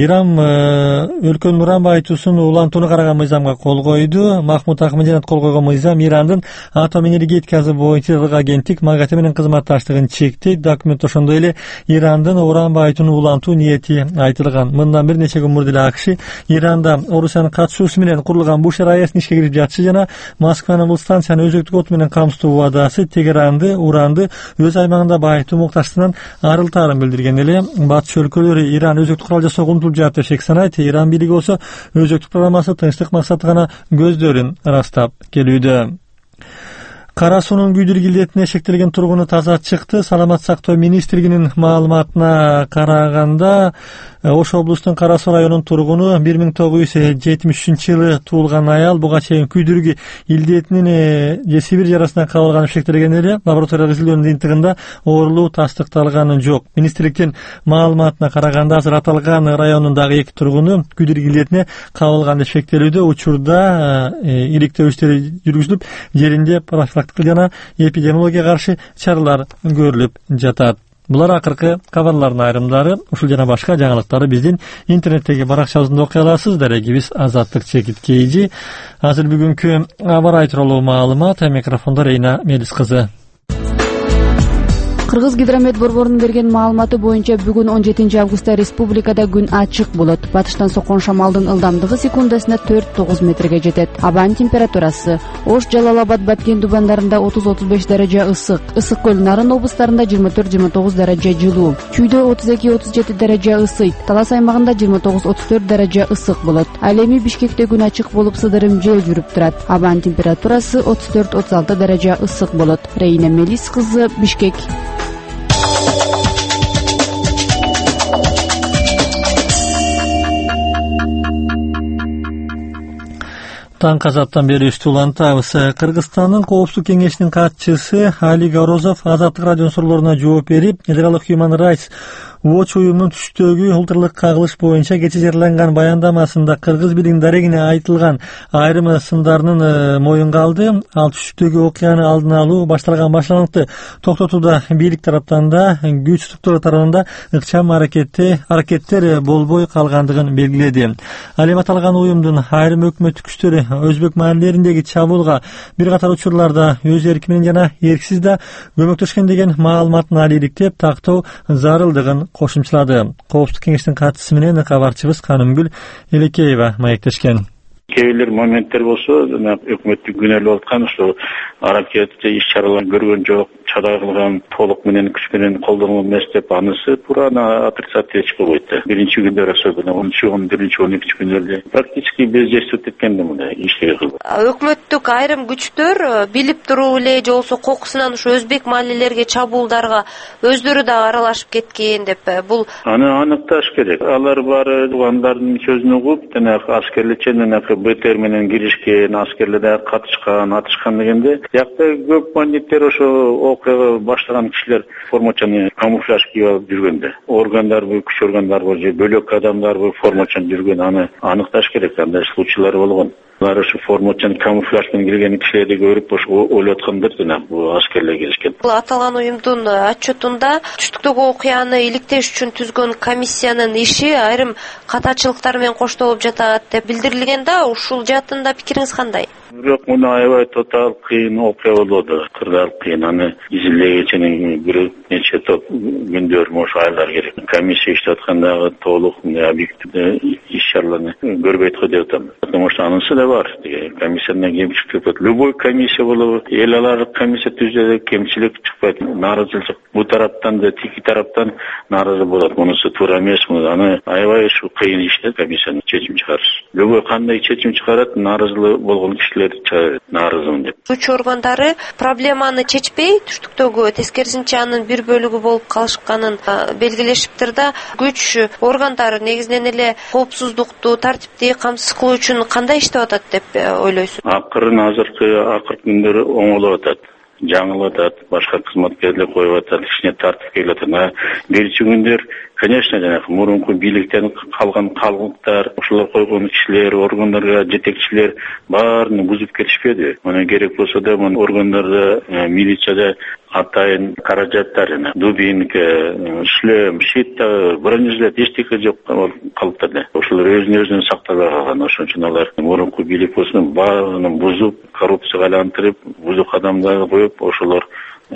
S1: өлкөнүн уран байытуусун улантууну караган мыйзамга кол койду. Махмуд Ахмадинет кол койгон мыйзам Ирандын атом энергетикасы боюнча агенттик МАГАТЭ менен кызматташтыгын чектейт. Документ ошондой эле Ирандын уран байытууну улантуу ниети айтылган. Мындан бир нече күн мурда эле АКШ Иранда Орусиянын катышуусу менен курулган Бушер АЭСин ишке кирип жатышы жана Москванын бул станцияны өзөктүк оту менен камсыздоо убадасы Тегеранды уранды өз аймагында байытуу мукташтыгынан арылтаарын билдирген эле. Батыш өлкөлөрү Иран өзөктүк курал жасоого умтулуп жатат деп санайт. Иран бийлиги болсо өзөктүк программасы тынчтык максаты гана көздөрүн ырастап келүүдө. Кара суунун күйдүргү илетине шектелген тургуну таза чыкты. Саламаттык сактоо министрлигинин маалыматына караганда, Ош облустунун Кара суу районунун тургуну 1973-жылы туулган аял буга чейин күйдүргү илдетинин же Сибир жарасынан кабылган шектелген эле. Лабораториялык изилдөөнүн жыйынтыгында оорулуу тастыкталганы жок. Министрликтин маалыматына караганда, азыр аталган райондун дагы 2 тургуну күйдүргү илетине кабылган деп шектелүүдө. Учурда иликтөө иштери жүргүзүлүп, жеринде профилактикалык профилактика жана эпидемиологияга каршы чаралар көрүлүп жатат. Булар акыркы кабарлардын айрымдары. Ушул жана башка жаңылыктарды биздин интернеттеги баракчабызда окуй аласыз. Дарегибиз Азаттык Чекит Кейжи. Азыр бүгүнкү аба ырайы тууралуу маалымат. Микрофондо Рейна Мелис кызы.
S2: Кыргыз гидромет борборунун берген маалыматы боюнча бүгүн 17 августта республикада күн ачык болот. Батыштан соккон шамалдын ылдамдыгы секундасына 4-9 метрге жетет. Абанын температурасы Ош, Жалал-Абад, Баткен дубандарында 30-35 даража ысык. Ысык көл, Нарын облустарында 24-29 даража жылуу. Чүйдө 32-37 даража ысыйт. Талас аймагында 29-34 даража ысык болот. Ал эми Бишкекте күн ачык болуп сыдырым жел жүрүп турат. Абанын температурасы 34-36 даража ысык болот. Рейна Мелис кызы, Бишкек.
S1: Таңкы азаттан бери үстү улантабыз. Кыргызстандын Коопсуздук кеңешинин катчысы Алик Орозов Азаттык радионун суроолоруна жооп берип, Federal Human Rights Watch уюмунун түштөгү улуттук кагылыш боюнча кечээ жарыяланган баяндамасында кыргыз бийлигинин дарегине айтылган айрым сындардын моюнга алды. Ал түштөгү окуяны алдын алуу башталган токтотууда бийлик тараптан да, күч структура тарабынан да ыкчам аракеттер болбой калгандыгын белгиледи. Ал эми аталган уюмдун айрым өкмөттүк күчтөрү өзбек маалилериндеги чабуулга бир катар учурларда өз эрки менен жана эрксиз да көмөктөшкөн деген маалыматын ал иликтеп тактоо зарылдыгын кошумчалады. Коопсуздук кеңештин катчысы менен кабарчыбыз Канымгүл Элекеева маектешкен.
S16: Кээ бир моменттер болсо, өкмөттү күнөөлөп аткан ошо аракет иш чараларын көргөн жок, чадай кылган, толук менен күч менен колдонгон эмес деп анысы туура отрицать эч болбойт да. Биринчи күндөр особенно 10-12 күндөрдө практически бездействовать эткенде мындай иштер кылып.
S17: Өкмөттүк айрым күчтөр билип туруп эле же болбосо кокусунан ушу өзбек маалилерге чабуулдарга өздөрү да аралашып кеткен деп бул
S16: аны аныкташ керек. Алар баары туугандардын сөзүн угуп, жана БТР менен киришкен, аскерлерде катышкан, атышкан дегенде, жакта көп бандиттер ошо окуяга баштаган кишилер формачаны камуфляж кийип алып жүргөндө. Органдарбы, күч органдарбы же бөлөк адамдарбы формачаны жүргөн, аны аныкташ керек. Андай случайлар болгон. Алар ошо формачаны камуфляж менен кирген кишилерди көрүп ошо ойлоп аткандар жана бул аскерлер келишкен.
S17: Бул аталган уюмдун отчетунда түштүктөгү окуяны иликтеш үчүн түзгөн комиссиянын иши айрым катачылыктар менен коштолуп жатат деп билдирилген да, ушул жаатында пикириңиз кандай?
S16: Бирок муну аябай тотал кыйын окуя болду. Кырдаал кыйын, аны изилдегеченин бир нече топ күндөр, может айлар керек. Комиссия иштеп аткандагы толук объективдүү иш чараларды көрбөйт го деп атам. Потому что анысы да бар. Комиссиядан кемчилик көп. Любой комиссия болобу, эл алар комиссия түздө кемчилик чыкпайт. Нааразычылык бу тараптан да, тики тараптан нааразы болот. Мунусу туура эмес. Аны аябай ушу кыйын иште комиссиянын чечим чыгарыш. Любой кандай чечим чыгарат, нааразылык болгон кишилер нааразымын деп.
S17: Күч органдары проблеманы чечпей, түштүктөгү тескерисинче анын бир бөлүгү болуп калышканын белгилешиптир да. Күч органдары негизинен эле коопсуздукту, тартипти камсыз кылуу үчүн кандай иштеп атат деп ойлойсуз?
S16: Азыркы күндөрү оңолуп атат. Жаңылып атат, башка кызматкерлер коюп атат, кичине тартип келип атат. Биринчи күндөр, конечно, мурунку бийликтен калган калгындыктар, ошолор койгон кишилер, органдарга жетекчилер баарын бузуп кетишпеди. Мына керек болсо да, органдарда, милицияда атайын каражаттар, дубинка, шлем, щит, бронежилет, эчтеке жок калыптыр да. Ошолор өзүн сактабай калган. Ошон үчүн алар мурунку бийлик болсун баарын бузуп, коррупцияга айлантырып, бузук адамдарды коюп, ошолор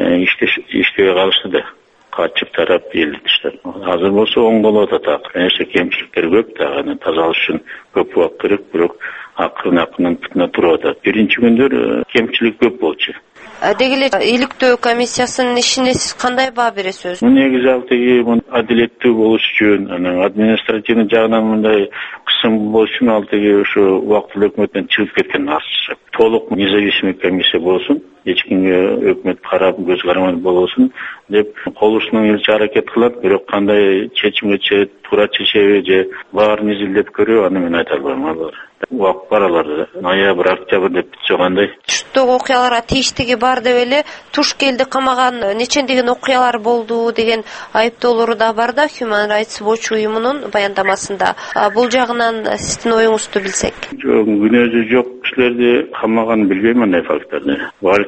S16: иштебей калышты да. Качып тарап элдиштер. Азыр болсо оңдолуп атат. Конечно, кемчиликтер көп да, тазалаш үчүн көп убакыт керек, бирок акырын тутуна туруп атат. Биринчи күндөр кемчилик көп болчу.
S17: Деги эле иликтөө комиссиясынын ишине сиз кандай баа бересиз?
S16: Негизи ал адилеттүү болуш үчүн, административный жагынан мындай кысым болуш үчүн ал ошо убактылуу өкмөттөн чыгып кеткен артчы. Толук независимый комиссия болсун, эч кимге өкмөт карап көз карамай болбосун деп колушунан келчи аракет кылат, бирок кандай чечимге туура чечеби же баарын изилдеп көрүү, аны мен айта албайм. Алар убакыт бар, алар ноябрь, октябрь деп бүтсө кандай.
S17: Түштөгү окуяларга тийиштиги бар деп эле туш келди камаган нечендеген окуялар болду деген айыптоолору да бар да Human Rights Watch уюмунун баяндамасында. Бул жагынан сиздин оюңузду билсек.
S16: Күнөөсү жок кишилерди камаган билбейм андай факторду. Балки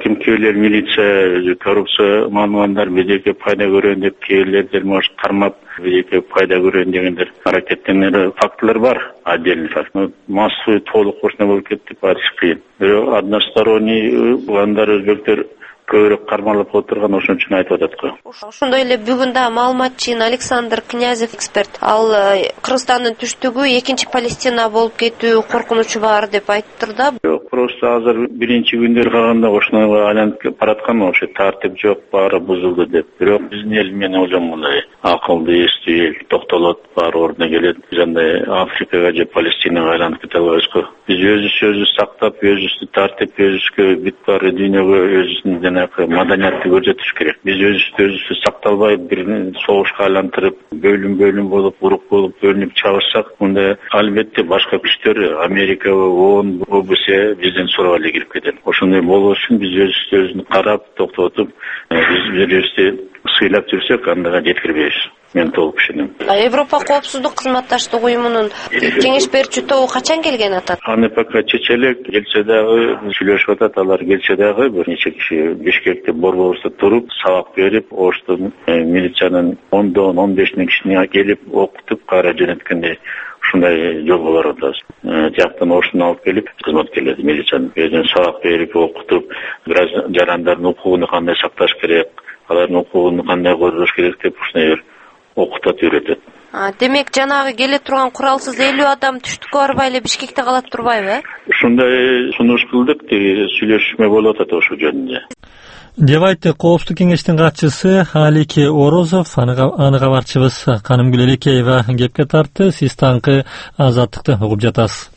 S16: балким кээ бирler милиция коррупция маалымандар бизге пайда көрөөн деп кээ бирлер может кармап бизге пайда көрөөн дегендер аракеттенер фактылар бар, отдельный факт. Массовый толук курсуна болуп кетти, айтыш кыйын. Бирок односторонний уландар өзбектер көбүрөөк кармалып отурган, ошон үчүн айтып атат го.
S17: Ошондой эле бүгүн да маалыматчы Александр Князев эксперт ал Кыргызстандын түштүгү экинчи Палестина болуп кетүү коркунучу бар деп айтып да.
S16: Жок, просто азыр биринчи күндөр калганда ошоного айланып бараткан, ошо тартип жок, баары бузулду деп. Бирок биздин эл мен ойлойм мындай акылды, эстүү эл токтолот, баары ордуна келет. Жандай Африкага же Палестинага айланып кете албайбыз го. Биз өзүбүздү сактап, өзүбүздү тартип, өзүбүзгө бүт баары дүйнөгө өзүбүздүн маданиятты көрсөтүш керек. Биз өзүбүздү сакталбай бир согушка айлантырып, бөлүм болуп, урук болуп, бөлүнүп чабышсак, мында албетте башка күчтөр, Америка, ООН, ОБС бизден сурап эле кирип кетет. Ошондой болбош үчүн биз өзүбүздү карап, токтотуп, биз бирибизди сыйлап жүрсөк, андага жеткирбейбиз. Мен толук ишенем.
S17: Европа коопсуздук кызматташтык уюмунун кеңеш берүүчү тобу качан келген атат?
S16: Аны пока чечелек, келсе дагы сүйлөшүп атат, алар келсе дагы бир нече киши Бишкекте борборубузда туруп, сабак берип, Оштун милициянын 10-15 кишини келип окутуп, кайра жөнөткөндөй ушундай жолго барып атабыз. Жактан Оштун алып келип, кызматкерлер милициянын өзүнүн сабак берип, окутуп, жарандардын укугун кандай сакташ керек, алардын укугун кандай коргош керек деп ушундай окутат, үйрөтөт.
S17: Демек жанагы келе турган куралсыз 50 адам түштүккө барбай эле Бишкекте калат турбайбы?
S16: Ушундай сунуш кылдык, сүйлөшмө болуп атат ошол жөнүндө.
S1: Деп айтты Коопсуздук кеңештин катчысы Алике Орозов. Аны кабарчыбыз Канымгүл Элекеева кепке тартты. Сиз таңкы Азаттыкты угуп жатасыз.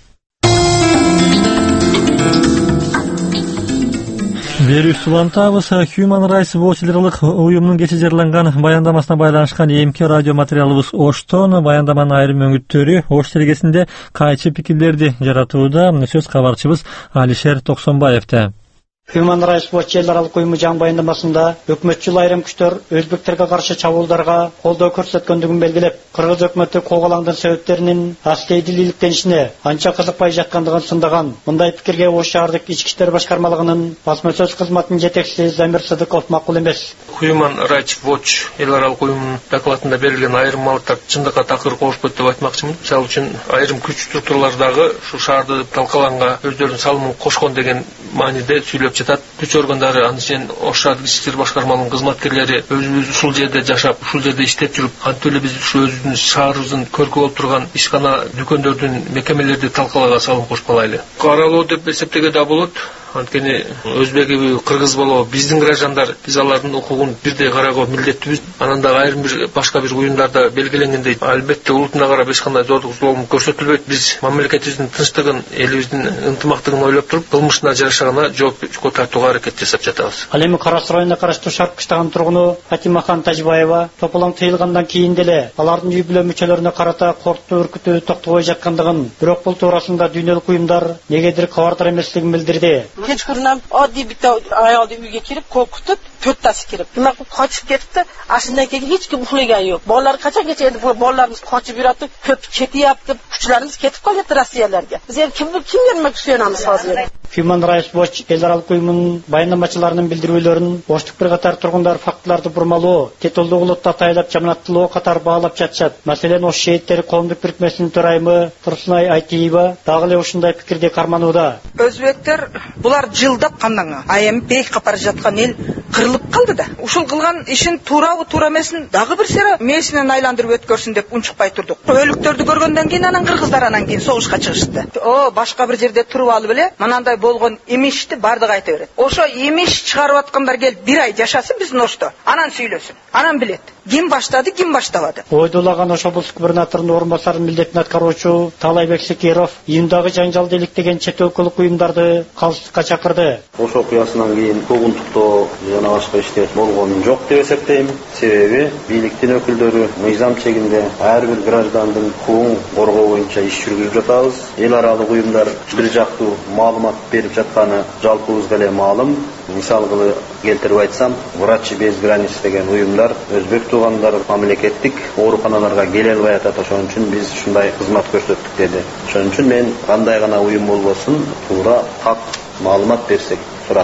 S1: Бери улантабыз. Human Rights Watch уюмунун кечээ жарыяланган баяндамасына байланышкан эмки радио материалыбыз Оштон баяндаманын айрым өңүттөрү Ош тилгесинде кайчы пикирлерди жаратууда. Сөз кабарчыбыз Алишер Токсонбаевда.
S18: Human Rights Watch эл аралык уюму жаңы баяндамасында өкмөтчүл айрым күчтөр өзбектерге каршы чабуулдарга колдоо көрсөткөндүгүн белгилеп, кыргыз өкмөтү куугалаңдын себептеринин аскердик иликтенишине анча кызыкпай жаткандыгын сындаган. Мындай пикирге Ош шаардык ички иштер башкармалыгынын басма сөз кызматынын жетекчиси Замир Сыдыков макул эмес.
S19: Human Rights Watch эл аралык уюмунун докладында берилген айрым маалыматтар чындыкка такыр кошпойт деп айтмакчымын. Мисалы үчүн айрым күч структуралардагы ушу шаарды талкалаганга өздөрүнүн салымын кошкон деген мааниде сүйлөп жатат. Күч органдары анын Ош шаардык ички иштер башкармалыгынын кызматкерлери өзүбүз ушул жерде жашап, ушул жерде иштеп жүрүп, кантип эле биз ушу өзүбүздүн шаарыбыздын көркү болуп турган ишкана дүкөндөрдүн мекемелерди талкалаага салым кошпалайлы. Каралоо деп эсептеге да болот. Анткени өзбеги кыргыз болобу биздин граждандар, биз алардын укугун бирдей кароого милдеттүүбүз. Анан дагы айрым бир башка бир уюмдарда белгиленгендей албетте улутуна карап эч кандай зордук зулум көрсөтүлбөйт. Биз мамлекетибиздин тынчтыгын, элибиздин ынтымактыгын ойлоп туруп, кылмышына жараша гана жоопкерчиликке тартууга аракет жасап жатабыз.
S18: Ал эми Кара Сарайына караштуу Шарп кыштаган тургуну Фатимахан Тажбаева тополоң тыйылгандан кийин деле алардын үй бүлө мүчөлөрүнө карата корктуу үркүтүү токтобой жаткандыгын, бирок бул туурасында дүйнөлүк уюмдар негедир кабардар эмеслигин билдирди.
S20: Kechqurun oddiy bitta ayolni uyga kirib, qo'rqitib, to'rttasi kirib. Nima qilib qochib ketdi? Ashundan keyin hech kim uxlagan yo'q. Bolalar qachongacha endi bolalarimiz qochib yuradi, ko'p ketyapti, kuchlarimiz ketib qolyapti Rossiyalarga. Biz endi kimga suyanamiz hozir?
S18: Human Rights Watch эл аралык уюмунун баяндамачыларынын билдирүүлөрүн Оштук бир катар тургундар фактыларды бурмалоо, титулдуу улутта атайлап жаманаттылоо катар баалап жатышат. Маселен, Ош шейиттери коомдук бирикмесинин төрайымы Турсунай Айтиева дагы эле ушундай пикирди карманууда.
S21: Өзбектер булар жылдап кандан АМП капар жаткан эл кырылып калды да. Ушул кылган ишин туурабы, туура эмесин дагы бир сера месинен айландырып өткөрсүн деп унчукпай турдук. Өлүктөрдү көргөндөн кийин анан кыргыздар анан кийин согушка чыгышты. Башка бир жерде туруп алып эле манандай болгон эмишти бардыгы айта берет. Ошо эмиш чыгарып аткандар келип бир ай жашасын биздин Ошто. Анан сүйлөсүн. Анан билет. Ким баштады, ким баштабады.
S18: Ойдулаган Ош облустук губернаторунун орун басарынын милдетин аткаруучу Талайбек Секиров июндагы жаңжалды иликтеген чет өлкөлүк уюмдарды калыстыкка чакырды.
S22: Ош окуясынан кийин куугунтуктоо жана башка иштер болгон жок деп эсептейм. Себеби бийликтин өкүлдөрү мыйзам чегинде ар бир граждандын укугун коргоо боюнча иш жүргүзүп жатабыз. Эл аралык уюмдар бир жактуу маалымат берип жатканы жалпыбызга эле маалым. Мисал кылып келтирип айтсам, Врачи без границ деген уюмдар өзбек туугандар мамлекеттик ооруканаларга келе албай атат. Ошон үчүн биз ушундай кызмат көрсөттүк деди. Ошон үчүн мен кандай гана уюм болбосун, туура так маалымат берсек суранам.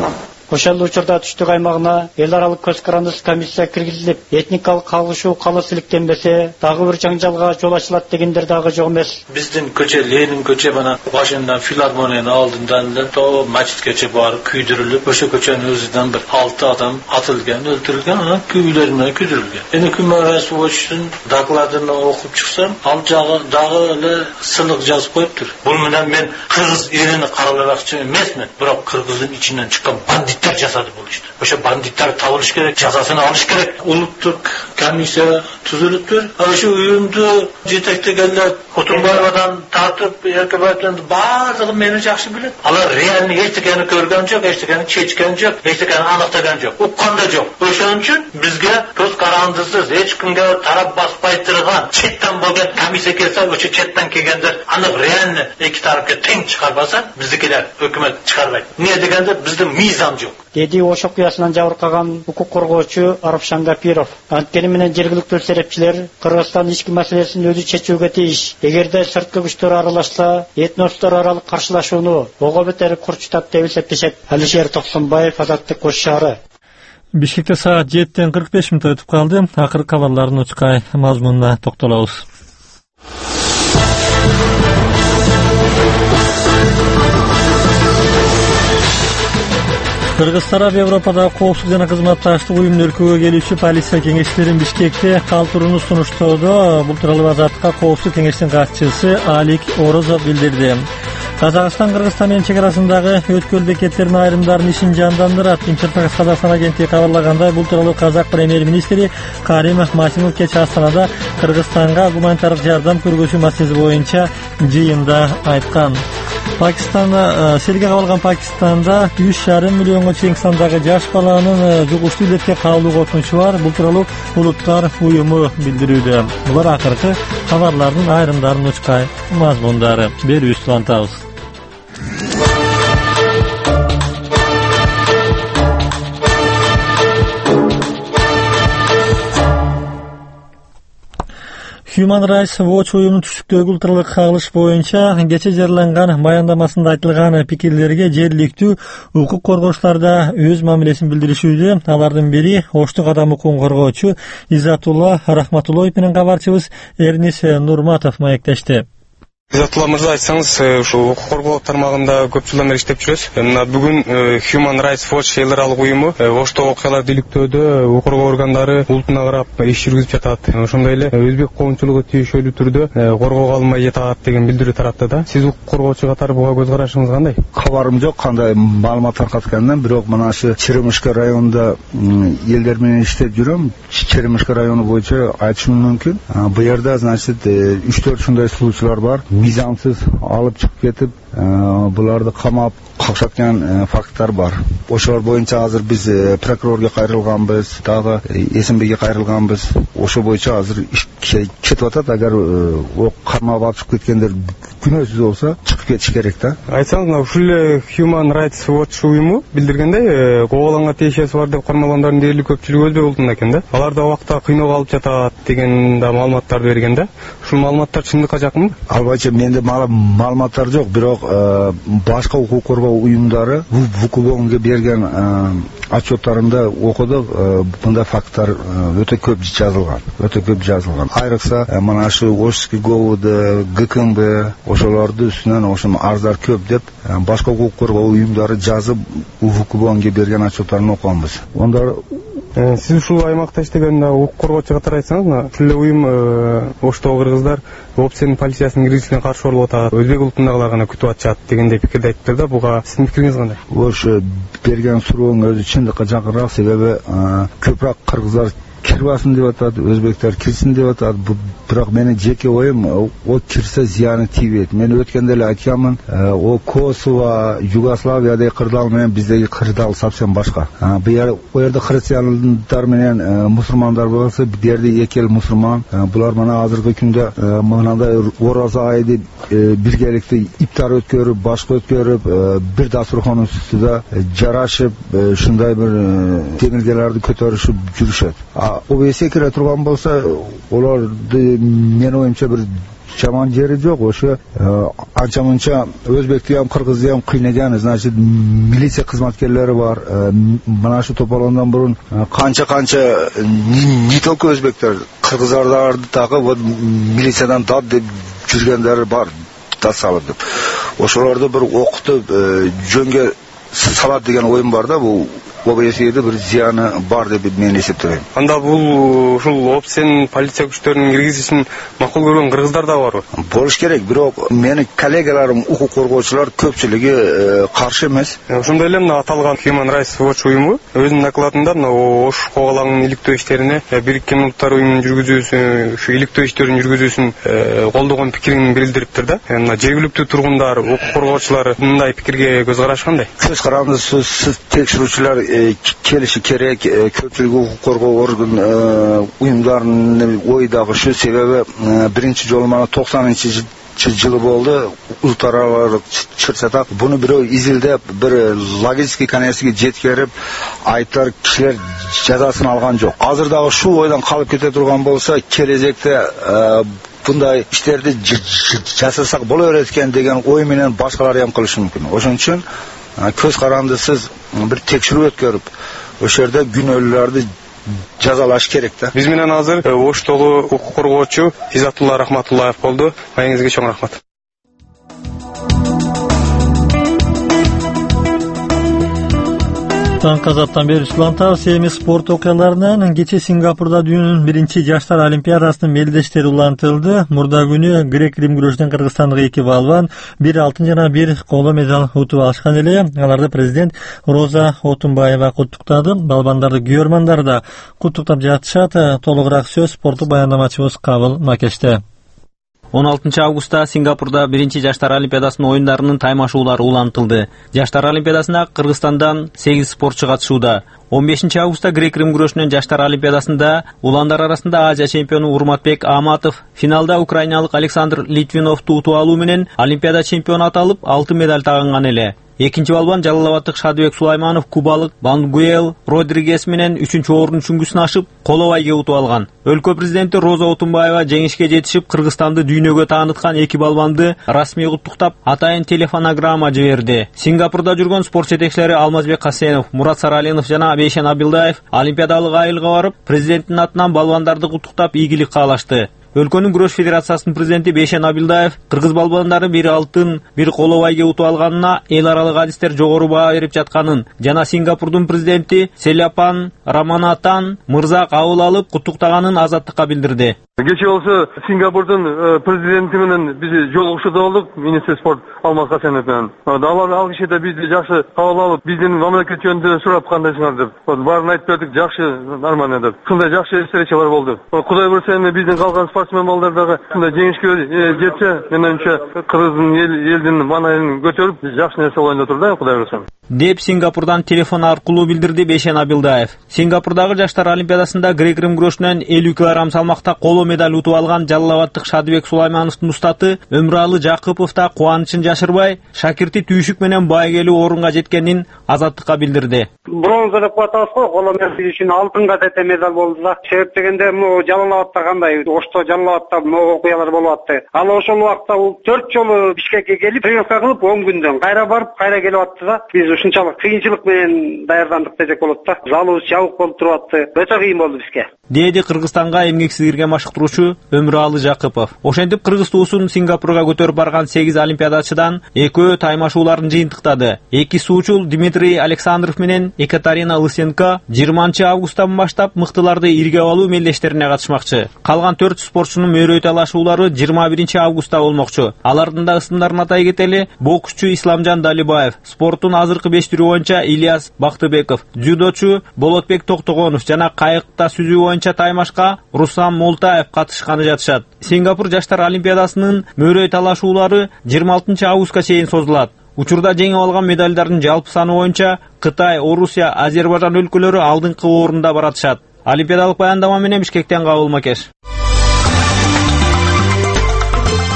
S18: Ошол учурда түштүк аймагына эл аралык көз карандысыз комиссия киргизилип, этникалык кагылышуу кала силиктенбесе, дагы бир жаңжалга жол ачылат дегендер дагы жок эмес.
S4: Биздин көчө Ленин көчө бана башынан филармониянын алдынан эле то мачиткече барып күйдүрүлүп, ошо көчөнүн өзүнөн бир 6 адам атылган, өлтүрүлгөн, анан күйүлөр менен күйдүрүлгөн. Эми Human Rights Watch'тун докладын окуп чыксам, ал жагы дагы эле сылык жазып коюптур. Бул менен мен кыргыз элини каралабакчы эмесмин, бирок кыргыздын ичинен чыккан бандиттер жасады бул ишти. Ошо бандиттер табылыш керек, жазасын алыш керек. Улуттук комиссия түзүлүптүр. Ошо уюмду жетектегенler Отунбаевадан тартып, Эркебаевден баардыгы мени жакшы билет. Алар реальный эчтекени көргөн жок, эчтекени чечкен жок, эчтекени аныктаган жок, уккан да жок. Ошон үчүн бизге көз карандысыз, эч кимге тарап баспай турган четтен болгон комиссия келсе, ошо четтен келгендер анык реальный эки тарапка тең чыгарбаса, биздикилер өкмөт чыгарбайт. Эмне дегенде биздин мыйзам жок.
S18: Деди ошо окуясынан жабыркаган укук коргоочу Арапшан Гапиров. Анткени менен жергиликтүү серепчилер Кыргызстан ички маселесин өзү чечүүгө тийиш. Эгерде сырткы күчтөр аралашса, этностор аралык каршылашууну ого бетер курчутат деп эсептешет. Алишер Токсонбаев, Азаттык Ош шаары.
S1: Бишкекте саат 7:45 өтүп калды. Акыркы кабарлардын учкай мазмунуна токтолобуз. Кыргыз тарап Европада коопсуздук жана кызматташтык уюмунун өлкөгө келүүчү полиция кеңешчилерин Бишкекте калтырууну сунуштоодо. Бул тууралуу Азаттыкка коопсуздук кеңештин катчысы Алик Орозов билдирди. Казакстан Кыргызстан менен чек арасындагы өткөл бекеттеринин айрымдарынын ишин жандандырат. Интерфакс Казакстан агенттиги кабарлагандай, бул тууралуу казак премьер-министри Карим Ахматов кеч Астанада Кыргызстанга гуманитардык жардам көргөзүү маселеси боюнча жыйында айткан. Селге кабылган Пакистанда 3,5 миллионго чейин сандагы жаш баланын жугуштуу илетке кабылууга өтүнүчү бар. Бул тууралуу Улуттар уюму билдирүүдө. Булар акыркы кабарлардын айрымдарынын учкай мазмундары. Берүүбүздү улантабыз. Human Rights Watch уюмунун түштүктөгү улуттаралык кагылыш боюнча кече жарыяланган баяндамасында айтылган пикирлерге жергиликтүү укук коргоочуларда өз мамилесин билдиришүүдө. Алардын бири Оштук адам укугун коргоочу Изатулла Рахматуллоев менен кабарчыбыз Эрнис Нурматов маектешти.
S5: Изатулла мырза, айтсаңыз, ушу укук коргоо тармагында көп жылдан бери иштеп жүрөсүз. Мына бүгүн Human Rights Watch эл аралык уюму Ошто окуяларды иликтөөдө укук коргоо органдары улутуна карап иш жүргүзүп жатат. Ошондой эле өзбек коомчулугу тиешелүү түрдө коргоого алынмай жатат деген билдирүү таратты да. Сиз укук коргоочу катары буга көз карашыңыз кандай?
S23: Кабарым жок, кандай маалымат таркаткандан, бирок мына ошо Черемушка районунда элдер менен иштеп жүрөм. Черемушка району боюнча айтышым мүмкүн. Бу жерде, значит, 3-4 ушундай случайлар бар. Мыйзамсыз алып чыгып кетип, буларды камап какшаткан факттар бар. Ошолор боюнча азыр биз прокурорго кайрылганбыз, дагы СМБге кайрылганбыз. Ошо боюнча азыр иш кетип атат. Агар камап алып чыгып кеткендер күнөөсүз болсо чыгып кетиш керек да.
S5: Айтсаңыз, ушул эле Human Rights Watch уюму билдиргендей, кооголанга тиешеси бар деп кармалгандардын дээрлик көпчүлүгү өзбек улутунда экен да. Алар да убакта кыйноого алып жатат деген да маалыматтарды берген да. Ушул маалыматтар чындыкка жакынбы?
S23: Албача менде маалыматтар жок, бирок башка укук коргоо уюмдары ВКБОНго берген отчеттарында окудук, мындай факттар өтө көп жазылган. Айрыкса мына ушу Ошский ГОВД, ГКМБ ошолордун үстүнөн ошол арыздар көп деп башка укук коргоо уюмдары жазып ВКБОНго берген отчеттарын окуганбыз. Онда
S5: сиз ушул аймакта иштеген укук коргоочу катары айтсаңыз, ушул уюм Оштогу кыргыздар ОПСН полициясынын киргизишине каршы болуп атат, өзбек улутундагылар гана күтүп атышат дегендей пикирди айттыр да. Буга сиздин пикириңиз кандай?
S23: Ошо берген сурооң өзү чындыкка жакыныраак, себеби көбүрөөк кыргыздар кирбасын деп атат, өзбектер кирсин деп атат. Бирок менин жеке оюм, о кирсе зыяны тийбейт. Мен өткөндө эле айтканмын, о Косово, Югославияда кырдаал менен биздеги кырдаал совсем башка. Бу жерде христиандар менен мусулмандар болсо, бу жерде эки эл мусулман. Булар мына азыркы күндө мындай ораза айды биргеликте иптар өткөрүп, башка өткөрүп, бир дасурханын үстүндө жарашып, ушундай бир темиргелерди көтөрүшүп жүрүшөт. обсе кире турган болсо, оларды мен оюмча бир жаман жери жок. Ошо анча мынча өзбекти ham, кыргызды ham кыйнаган, значит, милиция кызматкерлери бар. Мына шу тополгондон бурун канча не только өзбектер, кыргыздарды дагы вот милициядан дат деп жүргендер бар, да салып деп. Ошолорду бир окутуп жөнгө салат деген оюм бар да, бул обседе бир зыяны бар деп мен эсептейм.
S5: Анда бул ушул обсенин полиция күчтөрүнүн киргизишин макул көргөн кыргыздар да барбы?
S23: Болуш керек, бирок менин коллегаларым, укук коргоочулар көпчүлүгү каршы эмес.
S5: Ошондой эле мына аталган Human Rights Watch уюму өзүнүн докладында Ош Когалаңдын иликтөө иштерине Бириккен Улуттар уюмунун жүргүзүүсүн, ушу иликтөө иштерин жүргүзүүсүн колдогон пикирин билдириптир да. Мына жергиликтүү тургундар, укук коргоочулар мындай пикирге көз карашы кандай?
S23: Көз карандысыз текшерүүчүлөр келиши керек. Көпчүлүк укук коргоо орган уюмдарынын ойдагы ушу, себеби биринчи жолу мана 90-жылы болду, улуттар аралык чырсатак. Буну бирөө изилдеп, бир логический конечке жеткирип, айттар кишилер жазасын алган жок. Азыр дагы ушул ойдон калып кете турган болсо, келечекте bunday ishlarni jasasak bo'laver ekan degan o'y bilan boshqalar ham qilishi mumkin. O'shuning uchun ko'z qarandisiz bir tekshiruv o'tkazib, o'sha yerda gunohlarni jazolash kerak-da.
S5: Biz bilan hozir O'shdagi huquq qo'g'ovchi Izzatullo Rahmatullayev bo'ldi. Ayingizga cho'ng rahmat.
S1: Казаттан бери улантабыз. Семи спорт окуяларынан кече Сингапурда дүйнөнүн биринчи жаштар олимпиадасынын мелдештери улантылды. Мурда күнү грек-рим күрөшүнөн Кыргызстандык эки балбан 1 алтын жана 1 коло медаль утуп алышкан эле. Аларды президент Роза Отунбаева куттуктады. Балбандарды күйөрмандар да куттуктап жатышат. Толугураак сөз спорттук баяндамачыбыз Кабыл Макеште.
S3: 16 августта Сингапурда биринчи жаштар олимпиадасынын оюндарынын таймашуулары улантылды. Жаштар олимпиадасына Кыргызстандан 8 спортчу катышууда. 15 августта грек-рим күрөшүнүн жаштар олимпиадасында уландар арасында Азия чемпиону Урматбек Аматов финалда украиналык Александр Литвиновду утуп алуу менен олимпиада чемпиону аталып, алтын медаль тагынган эле. Экинчи балбан Жалалабадтык Шадыбек Сулайманов кубалык Бангуэл Родригес менен 3-чү орун чүңгүсүн ашып, коло байге утуп алган. Өлкө президенти Роза Отунбаева жеңишке жетишип, Кыргызстанды дүйнөгө тааныткан эки балбанды расмий куттуктап, атайын телефонограмма жиберди. Сингапурда жүргөн спорт жетекчилери Алмазбек Касенов, Мурат Саралинов жана Бейшен Абилдаев олимпиадалык айылга барып, президенттин атынан балбандарды куттуктап, ийгилик каалашты. Өлкөнүн күрөш федерациясынын президенти Бейшен Абилдаев кыргыз балбандары 1 алтын, 1 коло байге утуп алганына эл аралык адистер жогору баа берип жатканын жана Сингапурдун президенти Селяпан Раманатан мырза кабыл алып куттуктаганын Азаттыкка билдирди.
S6: Кече болсо Сингапурдун президенти менен биз жолугушууда болдук, министр спорт Алмаз Касенов менен. Алар ал киши да бизди жакшы кабыл алып, биздин мамлекет жөнүндө сурап кандайсыңар деп. Баарын айтып бердик, жакшы, нормально деп. Ушундай жакшы встречалар болду. Кудай буйрса эми биздин калган спортсмен балдар дагы ушундай жеңишке жетсе, менимче Кыргыздын элдин маанайын көтөрүп, жакшы нерсе болоюн деп турду, Кудай буйрса.
S3: Деп Сингапурдан телефон аркылуу билдирди Бейшен Абилдаев. Сингапурдагы жаштар олимпиадасында грек-рим күрөшүнөн 50 кг салмакта коло медаль утуп алган Жалалабадтык Шадыбек Сулаймановдун устаты Өмүралы Жакыпов да кубанычын жашырбай, шакирти түйшүк менен байгелүү орунга жеткенин Азаттыкка билдирди.
S8: Бронза деп атабыз го, коло медаль үчүн алтынга тете медаль болду да. Себеп дегенде могу Жалалабадта кандай, Ошто Жалалабадта могу окуялар болуп атты. Ал ошол убакта 4 жолу Бишкекке келип, тренировка кылып 10 күндөн кайра барып, кайра келип атты да. Биз ушунчалык кыйынчылык менен даярдандык десек болот да. Залыбыз жабык болуп туруп атты. Өтө кыйын болду бизге.
S3: Деди Кыргызстанга эмгексиз кирген машыктыруучу Өмүралы Жакыпов. Ошентип кыргыз туусун Сингапурга көтөрүп барган 8 олимпиадачыдан экөө таймашууларын жыйынтыктады. Эки суучул Дмитрий Александров менен Екатерина Лысенко 20 августтан баштап мыктыларды иргеп алуу мелдештерине катышмакчы. Калган 4 спортчунун мөйрөй талашуулары 21 августта болмокчу. Алардын да ысымдарын атай кетели. Боксчу Исламжан Далибаев, спорттун азыркы 5 түрү боюнча Ильяс Бактыбеков, дзюдочу Болотбек Токтогонов жана кайыкта сүзүү боюнча таймашка Руслан Молтаев катышканы жатышат. Сингапур жаштар олимпиадасынын мөйрөй талашуулары 26 августка чейин созулат. Учурда жеңип алган медальдардын жалпы саны боюнча Кытай, Орусия, Азербайжан өлкөлөрү алдыңкы орунда баратышат. Олимпиадалык баяндама менен Бишкектен Кабыл Макеш.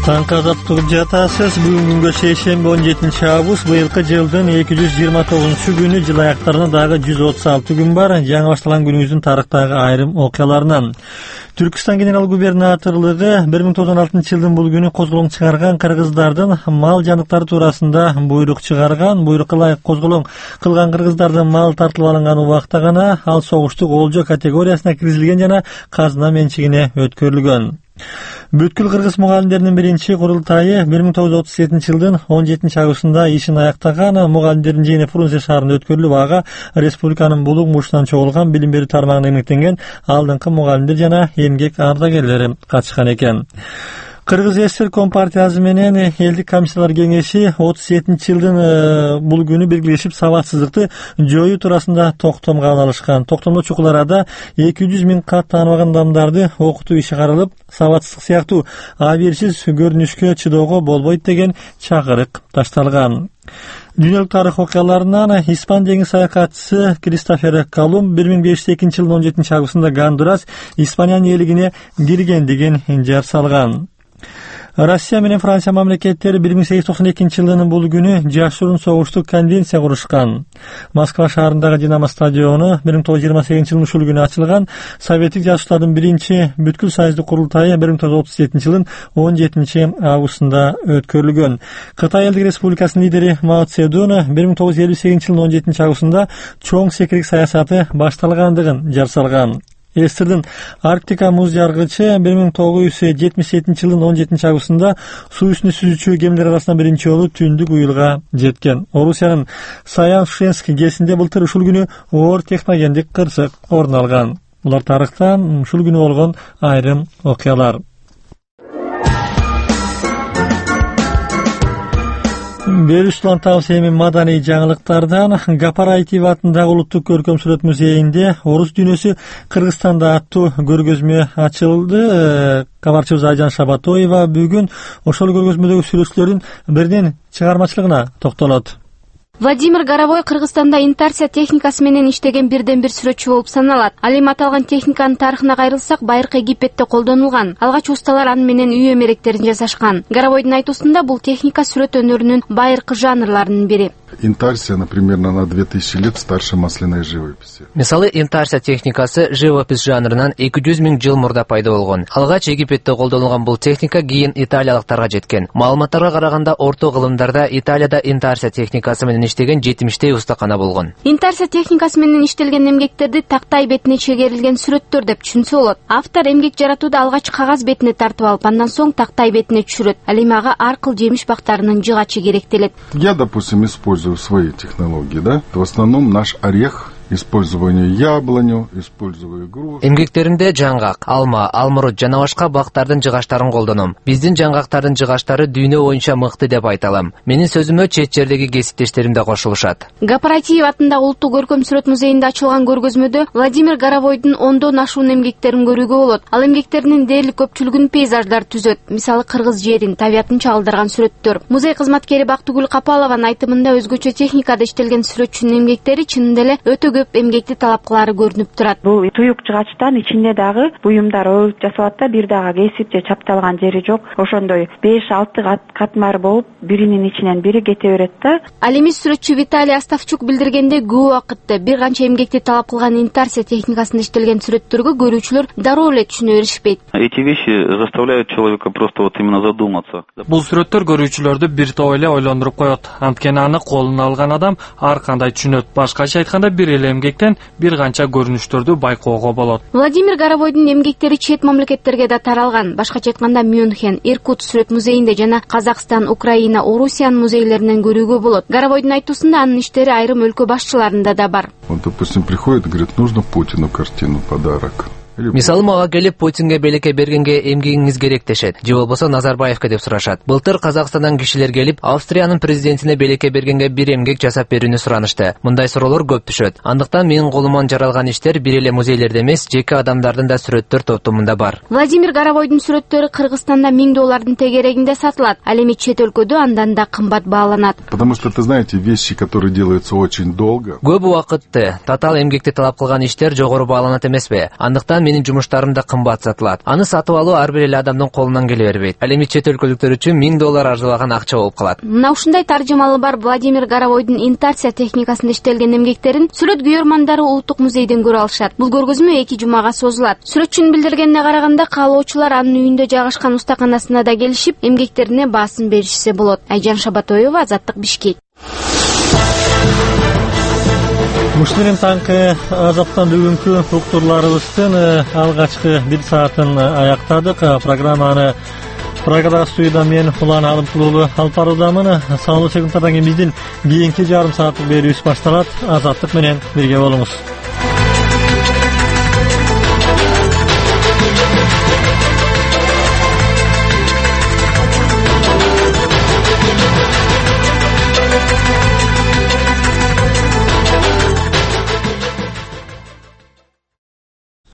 S1: Таңкы азаттык жатасыз. Бүгүн күнгө шейшемби 17 август быйылкы жылдын 229 күнү, жыл аяктарына дагы 136 күн бар. Жаңы башталган күнүбүздүн тарыхтагы айрым окуяларынан. Түркистан генерал губернаторлугу 1916 жылдын бул күнү козголоң чыгарган кыргыздардын мал жаныктары туурасында буйрук чыгарган. Буйрукка ылайык козголоң кылган кыргыздардын мал тартылып алынган убакта гана ал согуштук олжо категориясына киргизилген жана казына менчигине өткөрүлгөн. Бүткүл кыргыз мугалимдеринин биринчи курултайы 1937 жылдын 17 августунда ишин аяктаган. Мугалимдердин жыйыны Фрунзе шаарында өткөрүлүп, ага республиканын булук мушунан чогулган билим берүү тармагына эмгектенген алдыңкы мугалимдер жана эмгек ардагерлери катышкан экен. Кыргыз ССР Компартиясы менен элдик комиссиялар кеңеши 37 жылдын бул күнү белгилешип, сабатсыздыкты жоюу туурасында токтом кабыл алышкан. Токтомдо чукул арада 200 000 кат тааныбаган адамдарды окутуу иши каралып, сабатсыздык сыяктуу абийирсиз көрүнүшкө чыдоого болбойт деген чакырык ташталган. Дүйнөлүк тарых окуяларынан Испан деңиз саякатчысы Кристофер Колумб 1502 жылдын 17 августунда Гондурас Испаниянын элигине киргендигин жар салган. Россия менен Франция мамлекеттери 1892 жылдын бул күнү жашыруун согуштук конвенция курушкан. Москва шаарындагы Динамо стадиону 1928 жылдын ушул күнү ачылган. Советтик жашоочулардын биринчи бүткүл союздук курултайы 1937 жылдын 17 августунда өткөрүлгөн. Кытай Элдик Республикасынын лидери Мао Цзедун 1958 жылдын 17 августунда чоң секирик саясаты башталгандыгын жар салган. СССРдин Арктика муз жаргычы 1977 жылдын 17 августунда суу үстүндө сүзүүчү кемелер арасынан биринчи жолу түндүк уюлга жеткен. Орусиянын Саян-Шенск гезинде былтыр ушул күнү оор техногендик кырсык орун алган. Булар тарыхтан ушул күнү болгон айрым окуялар. Берүслан Тавсеми маданий жаңылыктардан. Гапарайтиев атындагы улуттук көркөм сүрөт музейинде орус дүйнөсү Кыргызстанда аттуу көргөзмө ачылды. Кабарчыбыз Айжан Шабатоева бүгүн ошол көргөзмөдөгү сүрөтчүлөрдүн биринин чыгармачылыгына токтолот.
S2: Владимир Горовой Кыргызстанда интарсия техникасы менен иштеген бирден бир сүрөтчү болуп саналат. Ал эми аталган техниканын тарыхына кайрылсак, байыркы Египетте колдонулган. Алгач усталар аны менен үй эмеректерин жасашкан. Горовойдун айтуусунда бул техника сүрөт өнөрүнүн байыркы жанрларынын бири.
S7: Интарсия, например, на 2000 лет старше масляной живописи.
S9: Мисалы, интарсия техникасы живопис жанрынан 200 000 жыл мурда пайда болгон. Алгач Египетте колдонулган бул техника кийин италиялыктарга жеткен. Маалыматтарга караганда, орто кылымдарда Италияда интарсия техникасы менен иштеген 70 устакана болгон.
S2: Интарсия техникасы менен иштелген эмгектерди тактай бетине чегерилген сүрөттөр деп түшүнсө болот. Автор эмгек жаратууда алгач кагаз бетине тартып алып, андан соң тактай бетине түшүрөт. Ал эми ага ар кыл жемиш бактарынын жыгачы керектелет.
S7: Я, допустим, использую свои технологии, да? В основном наш орех, использование яблоню, использование груш.
S9: Эмгектеримде жаңгак, алма, алмурут жана башка бактардын жыгаштарын колдоном. Биздин жаңгактардын жыгаштары дүйнө боюнча мыкты деп айталам. Менин сөзүмө чет жердеги кесиптештерим да кошулушат.
S2: Гапарайтиев атындагы улуттук көркөм сүрөт музейинде ачылган көргөзмөдө Владимир Горовойдун 10дон ашуун эмгектерин көрүүгө болот. Ал эмгектеринин дээрлик көпчүлүгүн пейзаждар түзөт. Мисалы, кыргыз жерин, табиятын чагылдырган сүрөттөр. Музей кызматкери Бактыгүл Капалованын айтымында өзгөчө техникада иштелген сүрөтчүнүн эмгектери чынында эле өтө эмгекти талап кылары көрүнүп турат.
S10: Бул туюк жыгачтан ичинде дагы буюмдар оюп жасалат да, бир дагы кесип же чапталган жери жок. Ошондой 5-6 катмар болуп, биринин ичинен бири кете берет да.
S2: Ал эми сүрөтчү Виталий Астафчук билдиргенде, көп убакытта бир канча эмгекти талап кылган интарсия техникасында иштелген сүрөттөргө көрүүчүлөр дароо эле түшүнө беришпейт.
S24: Эти вещи заставляют человека просто вот именно задуматься.
S25: Бул сүрөттөр көрүүчүлөрдү бир топ эле ойлондуруп коет. Анткени аны колуна алган адам ар кандай түшүнөт. Башкача айтканда, бир эле эмгектен бир канча көрүнүштөрдү байкоого болот.
S2: Владимир Горовойдун эмгектери чет мамлекеттерге да таралган. Башкача айтканда, Мюнхен, Иркут сүрөт музейинде жана Казакстан, Украина, Орусиянын музейлеринен көрүүгө болот. Горовойдун айтуусунда анын иштери айрым өлкө башчыларында да бар.
S7: Он, допустим, приходит и говорит: нужно Путину картину подарок.
S9: Мисалы, мага келип Путинге белекке бергенге эмгегиңиз керек дешет, же болбосо Назарбаевке деп сурашат. Былтыр Казакстандан кишилер келип, Австриянын президентине белекке бергенге бир эмгек жасап берүүнү суранышты. Мындай суроолор көп түшөт. Андыктан менин колуман жаралган иштер бир эле музейлерде эмес, жеке адамдардын да сүрөттөр топтомунда бар.
S2: Владимир Горовойдун сүрөттөрү Кыргызстанда $1000 тегерегинде сатылат. Ал эми чет өлкөдө андан да кымбат бааланат.
S7: Потому что, ты знаете, вещи, которые делаются очень долго.
S9: Көп убакытты татаал эмгекти талап кылган иштер жогору бааланат эмеспи? Андыктан менин жумуштарым да кымбат сатылат. Аны сатып алуу ар бир эле адамдын колунан келе бербейт. Ал эми чет өлкөлүктөр үчүн $1000 арзыбаган акча болуп калат.
S2: Мына ушундай таржымалы бар Владимир Горовойдун интарсия техникасында иштелген эмгектерин сүрөт күйөрмандары Улуттук музейден көрө алышат. Бул көргөзмө 2 жумага созулат. Сүрөтчүнүн билдиргенине караганда, каалоочулар анын үйүндө жайгашкан устаканасына да келишип, эмгектерине баасын беришсе болот. Айжан Шабатоева, Азаттык, Бишкек.
S1: Ушул менен таңкы Азаттан бүгүнкү уктурларыбыздын алгачкы 1 саатын аяктадык. Программаны Прагада студияда мен Улан Алымкулуулу алып баруудамын. Саламатчылыктардан кийин биздин кийинки жарым сааттык берүүбүз башталат. Азаттык менен бирге болуңуз.